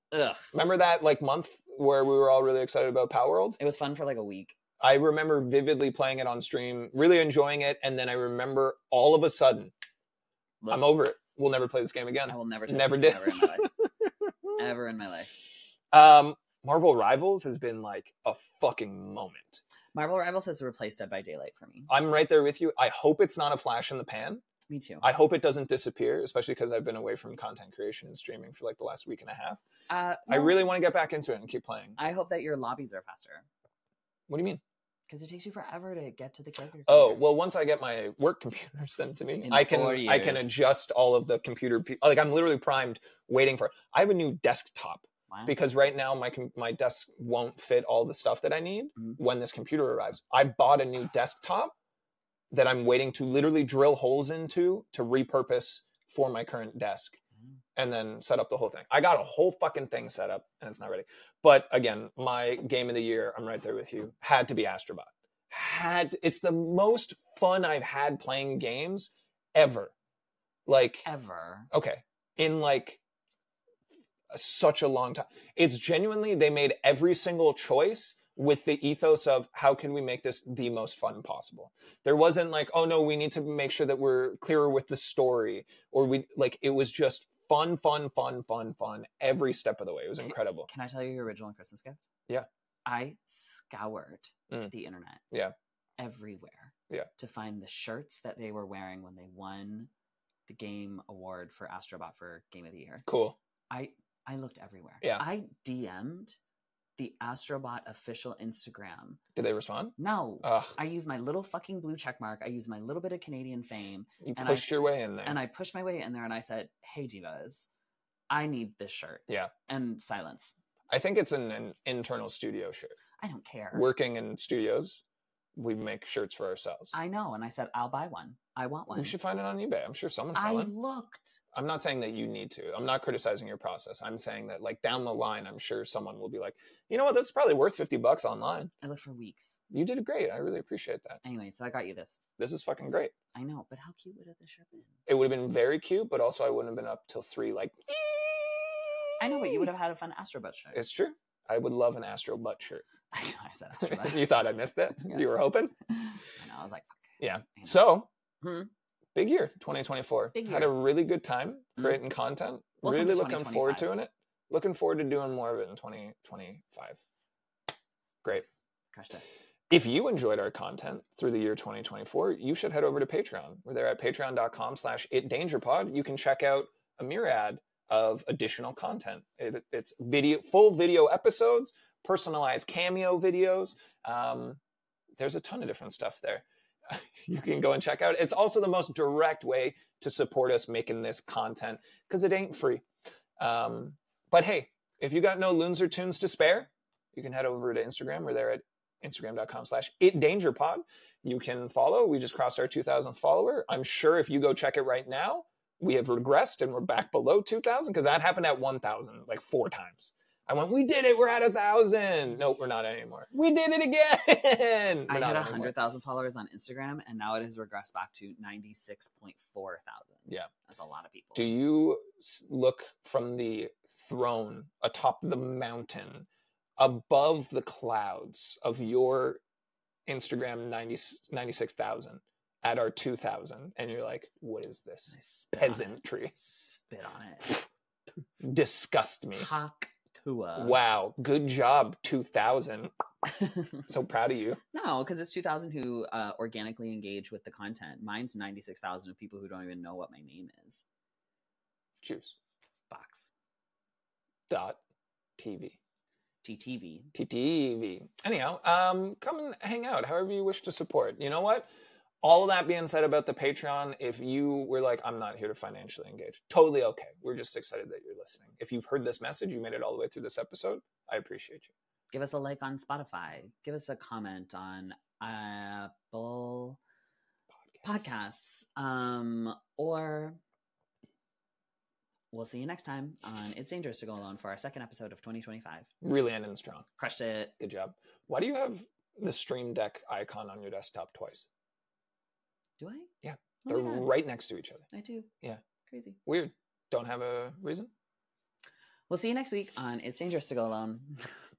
Ugh. Remember that like month where we were all really excited about Power World? It was fun for like a week. I remember vividly playing it on stream, really enjoying it, and then I remember all of a sudden, Look, I'm over it. We'll never play this game again. I will never touch Never this did. game ever in my life. Ever in my life. Um, Marvel Rivals has been like a fucking moment. Marvel Rivals has replaced Dead by Daylight for me. I'm right there with you. I hope it's not a flash in the pan. Me too. I hope it doesn't disappear, especially because I've been away from content creation and streaming for like the last week and a half. Uh, I no, really want to get back into it and keep playing. I hope that your lobbies are faster. What do you mean? Because it takes you forever to get to the character. Oh, creator. well, once I get my work computer sent to me, In I can four I can years. adjust all of the computer. Pe- like I'm literally primed, waiting for. I have a new desktop Wow. because right now my com- my desk won't fit all the stuff that I need Mhm. when this computer arrives. I bought a new desktop that I'm waiting to literally drill holes into to repurpose for my current desk. Mm. And then set up the whole thing. I got a whole fucking thing set up and it's not ready. But again, my game of the year, I'm right there with you, had to be Astrobot. Had to, it's the most fun I've had playing games ever. Like Ever. okay, in like such a long time. It's genuinely they made every single choice with the ethos of how can we make this the most fun possible. There wasn't like, oh no, we need to make sure that we're clearer with the story, or we like it was just fun, fun, fun, fun, fun every step of the way. It was incredible. Can I tell you your original Christmas gift? Yeah. I scoured Mm. the internet. Yeah. Everywhere. Yeah. To find the shirts that they were wearing when they won the game award for Astrobot for Game of the Year. Cool. I I looked everywhere. Yeah. I D M'd the Astrobot official Instagram. Did they respond? No. Ugh, I used my little fucking blue check mark. I used my little bit of Canadian fame. you and pushed I- your way in there. And I pushed my way in there and I said, hey, divas, I need this shirt. Yeah. And silence. I think it's an, an internal studio shirt. I don't care. Working in studios, we make shirts for ourselves. I know. And I said, I'll buy one. I want one. We should find it on eBay. I'm sure someone's I selling. looked. I'm not saying that you need to. I'm not criticizing your process. I'm saying that like down the line, I'm sure someone will be like, you know what, this is probably worth fifty bucks online. I looked for weeks. You did great. I really appreciate that. Anyway, so I got you this. This is fucking great. I know, but how cute would have this shirt been? It would have been very cute, but also I wouldn't have been up till three like I know, but you would have had a fun Astrobot shirt. It's true. I would love an Astro butt shirt. I know, I said Astrobot. You thought I missed it? Yeah. You were hoping? I know, I was like, fuck. Yeah. I know. So, Hmm. big year, twenty twenty-four. Big Had year. a really good time Mhm. creating content. Welcome really to looking forward to twenty it. Looking forward to doing more of it in twenty twenty-five. Great. Crushed it. If you enjoyed our content through the year twenty twenty-four, you should head over to Patreon. We're there at patreon.com slash itdangerpod. You can check out a myriad of additional content. It, it's video, full video episodes, personalized cameo videos. Um, there's a ton of different stuff there. You can go and check out. It's also the most direct way to support us making this content because it ain't free. Um, but hey, if you got no loons or tunes to spare, you can head over to Instagram. We're there at instagram.com slash itdangerpod. You can follow. We just crossed our two thousandth follower. I'm sure if you go check it right now, we have regressed and we're back below two thousand because that happened at one thousand like four times. I went, we did it. We're at a thousand. Nope, we're not anymore. We did it again. We're I not had one anymore. hundred thousand followers on Instagram, and now it has regressed back to ninety-six point four thousand. Yeah. That's a lot of people. Do you s- look from the throne atop the mountain above the clouds of your Instagram ninety, ninety-six thousand at our two thousand and you're like, what is this I spit on it. peasantry? Spit on it. Disgust me. Hawk Tua. Wow, good job two thousand. So proud of you. No, because it's two thousand who uh, organically engage with the content. Mine's ninety-six thousand of people who don't even know what my name is. Juice Box. dot tv. T T V. T T V. Anyhow, um, come and hang out however you wish to support. You know what? All of that being said about the Patreon, if you were like, I'm not here to financially engage, totally okay. We're just excited that you're listening. If you've heard this message, you made it all the way through this episode, I appreciate you. Give us a like on Spotify. Give us a comment on Apple Podcasts. Um, or we'll see you next time on It's Dangerous to Go Alone for our second episode of twenty twenty-five. Really ending strong. Crushed it. Good job. Why do you have the Stream Deck icon on your desktop twice? Do I? Yeah. Oh They're my God. right next to each other. I do. Yeah. Crazy. Weird. Don't have a reason? We'll see you next week on It's Dangerous to Go Alone.